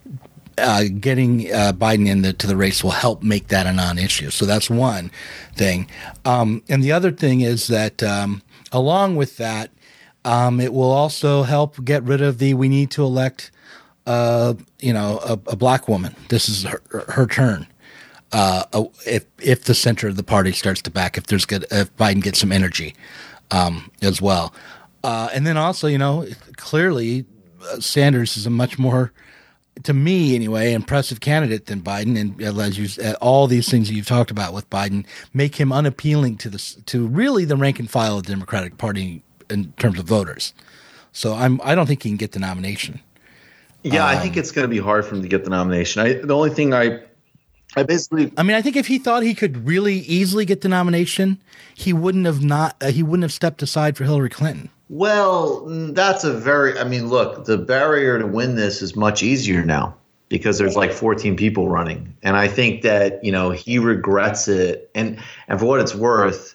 uh, getting uh, Biden into the race will help make that a non-issue. So that's one thing. Um, and the other thing is that um, along with that, um, it will also help get rid of the we need to elect, uh, you know, a, a black woman. This is her, her turn. uh, if if the center of the party starts to back, if there's good, if Biden gets some energy um, as well, uh, and then also, you know, clearly uh, Sanders is a much more, to me anyway, impressive candidate than Biden, and as you, uh, all these things that you've talked about with Biden make him unappealing to the to really the rank and file of the Democratic Party in terms of voters. So I'm I don't think he can get the nomination. Yeah, um, I think it's going to be hard for him to get the nomination. I, the only thing I, I basically, I mean, I think if he thought he could really easily get the nomination, he wouldn't have not uh, he wouldn't have stepped aside for Hillary Clinton. well, that's a very, I mean, look, the barrier to win this is much easier now because there's like fourteen people running. And I think that, you know, he regrets it. And, and for what it's worth,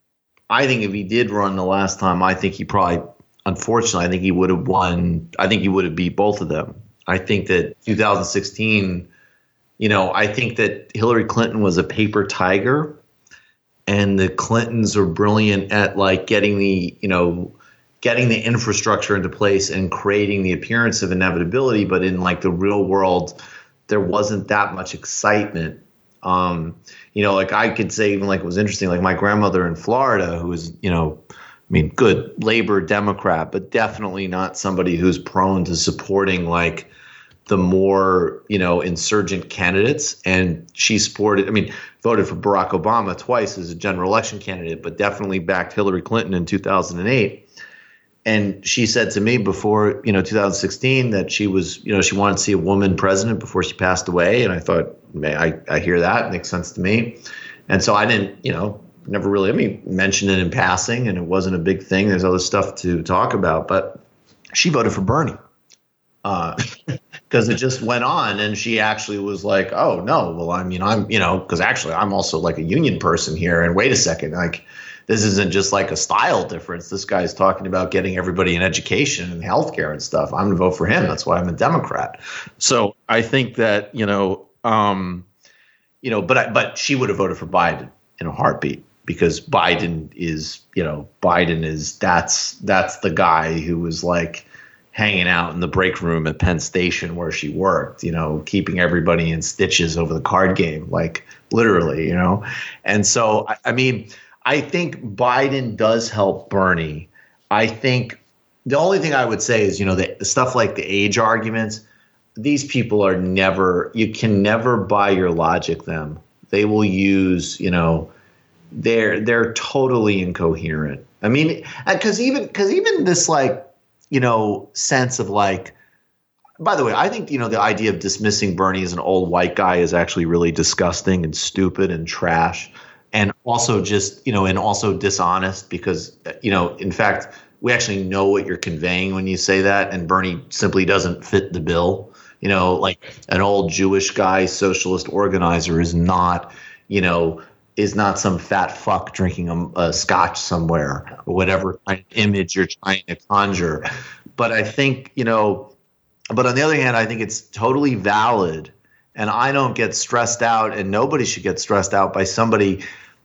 I think if he did run the last time, I think he probably, unfortunately, I think he would have won. I think he would have beat both of them. I think that two thousand sixteen, you know, I think that Hillary Clinton was a paper tiger and the Clintons are brilliant at like getting the, you know, getting the infrastructure into place and creating the appearance of inevitability. But in like the real world, there wasn't that much excitement. Um, you know, like I could say even like it was interesting, like my grandmother in Florida, who was, you know, I mean, good labor Democrat, but definitely not somebody who's prone to supporting like the more, you know, insurgent candidates. And she supported, I mean, voted for Barack Obama twice as a general election candidate, but definitely backed Hillary Clinton in two thousand eight. And she said to me before, you know, two thousand sixteen that she was, you know, she wanted to see a woman president before she passed away. And I thought, man, I, I hear that. It makes sense to me. And so I didn't, you know, never really, I mean, mentioned it in passing and it wasn't a big thing. There's other stuff to talk about, but she voted for Bernie uh, because it just went on. And she actually was like, oh, no, well, I mean, I'm, you know, because actually I'm also like a union person here. And wait a second, like, this isn't just like a style difference. This guy's talking about getting everybody an education and healthcare and stuff. I'm going to vote for him. That's why I'm a Democrat. So I think that, you know, um, you know, but I, but she would have voted for Biden in a heartbeat because Biden is, you know, Biden is that's that's the guy who was like hanging out in the break room at Penn Station where she worked, you know, keeping everybody in stitches over the card game, like literally, you know. And so, I, I mean, I think Biden does help Bernie. I think the only thing I would say is, you know, the, the stuff like the age arguments, these people are never, you can never buy your logic them. They will use, you know, they're they're totally incoherent. I mean, because even because even this like, you know, sense of like, by the way, I think, you know, the idea of dismissing Bernie as an old white guy is actually really disgusting and stupid and trash. And also just, you know, and also dishonest because, you know, in fact, we actually know what you're conveying when you say that. And Bernie simply doesn't fit the bill. You know, like an old Jewish guy, socialist organizer is not, you know, is not some fat fuck drinking a, a scotch somewhere or whatever kind of image you're trying to conjure. But I think, you know, but on the other hand, I think it's totally valid. And I don't get stressed out, and nobody should get stressed out by somebody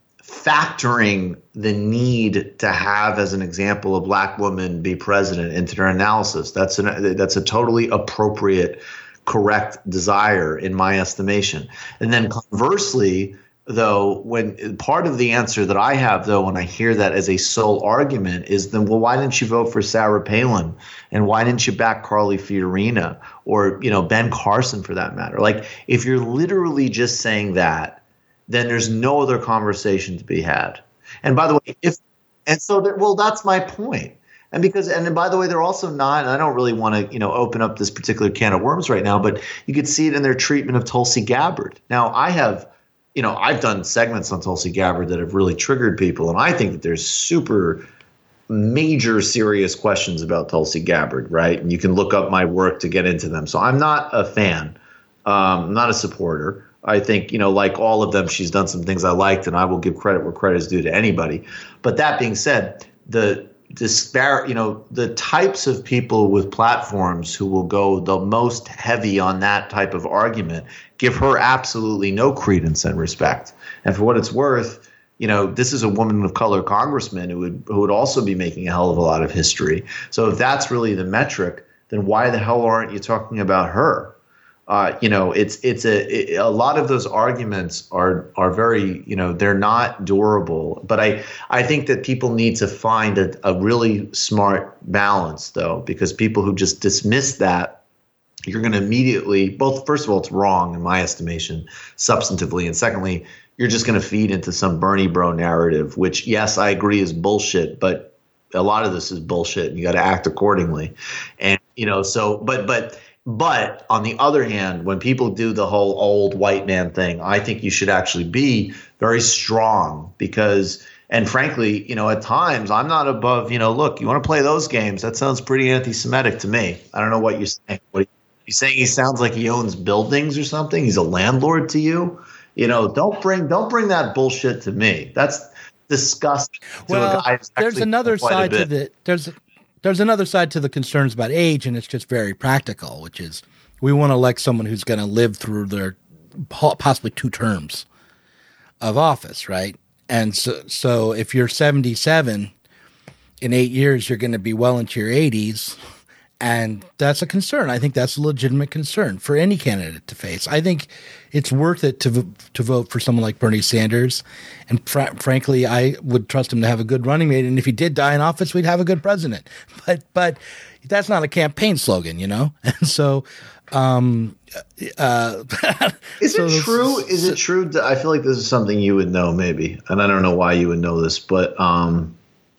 factoring the need to have, as an example, a black woman be president into their analysis. That's an that's a totally appropriate, correct desire in my estimation. And then conversely, though, when part of the answer that I have, though, when I hear that as a sole argument is then, well, why didn't you vote for Sarah Palin? And why didn't you back Carly Fiorina or, you know, Ben Carson for that matter? Like, if you're literally just saying that, then there's no other conversation to be had. And by the way, if and so that, well, that's my point. And because and then by the way, they're also not. And I don't really want to, you know, open up this particular can of worms right now, but you could see it in their treatment of Tulsi Gabbard. Now, I have, you know, I've done segments on Tulsi Gabbard that have really triggered people, and I think that there's super major serious questions about Tulsi Gabbard, right? And you can look up my work to get into them. So I'm not a fan. Um, I'm not a supporter. I think, you know, like all of them, she's done some things I liked, and I will give credit where credit is due to anybody. But that being said, the disparate, you know, the types of people with platforms who will go the most heavy on that type of argument give her absolutely no credence and respect. And for what it's worth, you know, this is a woman of color congressman who would who would also be making a hell of a lot of history. So if that's really the metric, then why the hell aren't you talking about her? Uh, you know, it's it's a it, a lot of those arguments are are very, you know, they're not durable. But I I think that people need to find a, a really smart balance, though, because people who just dismiss that, you're going to immediately both. First of all, it's wrong in my estimation, substantively, and secondly, you're just going to feed into some Bernie bro narrative, which, yes, I agree is bullshit, but a lot of this is bullshit, and you got to act accordingly. And you know, so but but. But on the other hand, when people do the whole old white man thing, I think you should actually be very strong because, and frankly, you know, at times I'm not above, you know, look, you want to play those games? That sounds pretty anti-Semitic to me. I don't know what you're saying. What, you're saying he sounds like he owns buildings or something? He's a landlord to you? You know, don't bring don't bring that bullshit to me. That's disgusting. Well, there's another side to the there's. There's another side to the concerns about age, and it's just very practical, which is we want to elect someone who's going to live through their possibly two terms of office, right? And so, so if you're seventy-seven, in eight years, you're going to be well into your eighties, and that's a concern. I think that's a legitimate concern for any candidate to face. I think it's worth it to to vote for someone like Bernie Sanders, and fr- frankly, I would trust him to have a good running mate. And if he did die in office, we'd have a good president. But but that's not a campaign slogan, you know. And so, um, uh, is so it true? Is it true? That, I feel like this is something you would know, maybe, and I don't know why you would know this, but um,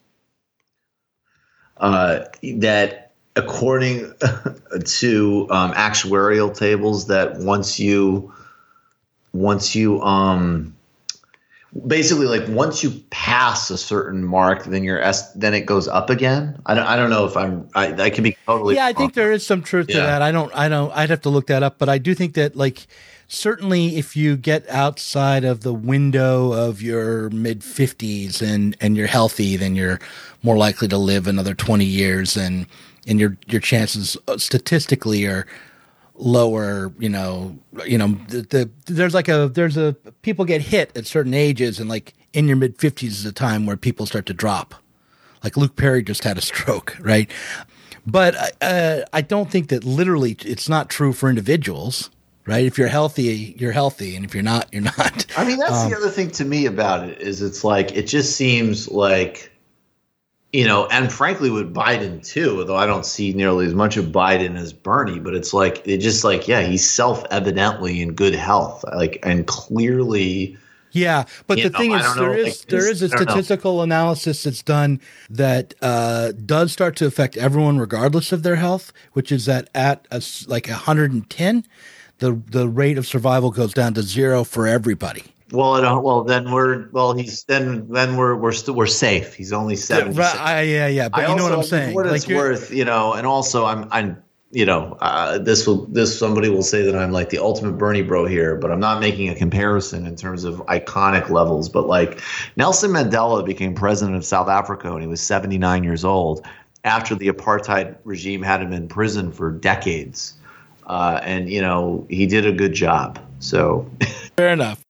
uh, that. According to um, actuarial tables, that once you, once you, um, basically like once you pass a certain mark, then your es- then it goes up again. I don't, I don't know if I'm, I, I can be totally. Yeah, I wrong. think there is some truth to Yeah. that. I don't, I don't, I'd have to look that up, but I do think that like certainly if you get outside of the window of your mid fifties and and you're healthy, then you're more likely to live another twenty years and. And your your chances statistically are lower. You know, you know. The, the there's like a there's a people get hit at certain ages, and like in your mid fifties is a time where people start to drop. Like Luke Perry just had a stroke, right? But uh, I don't think that literally it's not true for individuals, right? If you're healthy, you're healthy, and if you're not, you're not. I mean, that's um, the other thing to me about it is it's like it just seems like. You know, and frankly with Biden too, although I don't see nearly as much of Biden as Bernie, but it's like it just like, yeah, he's self-evidently in good health, like and clearly. Yeah, but the know, thing is, know, there is like, there is a statistical know. analysis that's done that uh, does start to affect everyone regardless of their health, which is that at a, like one hundred ten, the the rate of survival goes down to zero for everybody. Well, it, well, then we're well. He's then then we're we're still we're safe. He's only seventy. Yeah, right, yeah, yeah. But I you know also, what I'm saying. What like it's worth, you know, and also I'm I'm you know uh, this will this somebody will say that I'm like the ultimate Bernie bro here, but I'm not making a comparison in terms of iconic levels. But like Nelson Mandela became president of South Africa when he was seventy-nine years old after the apartheid regime had him in prison for decades, uh, and you know he did a good job. So fair enough.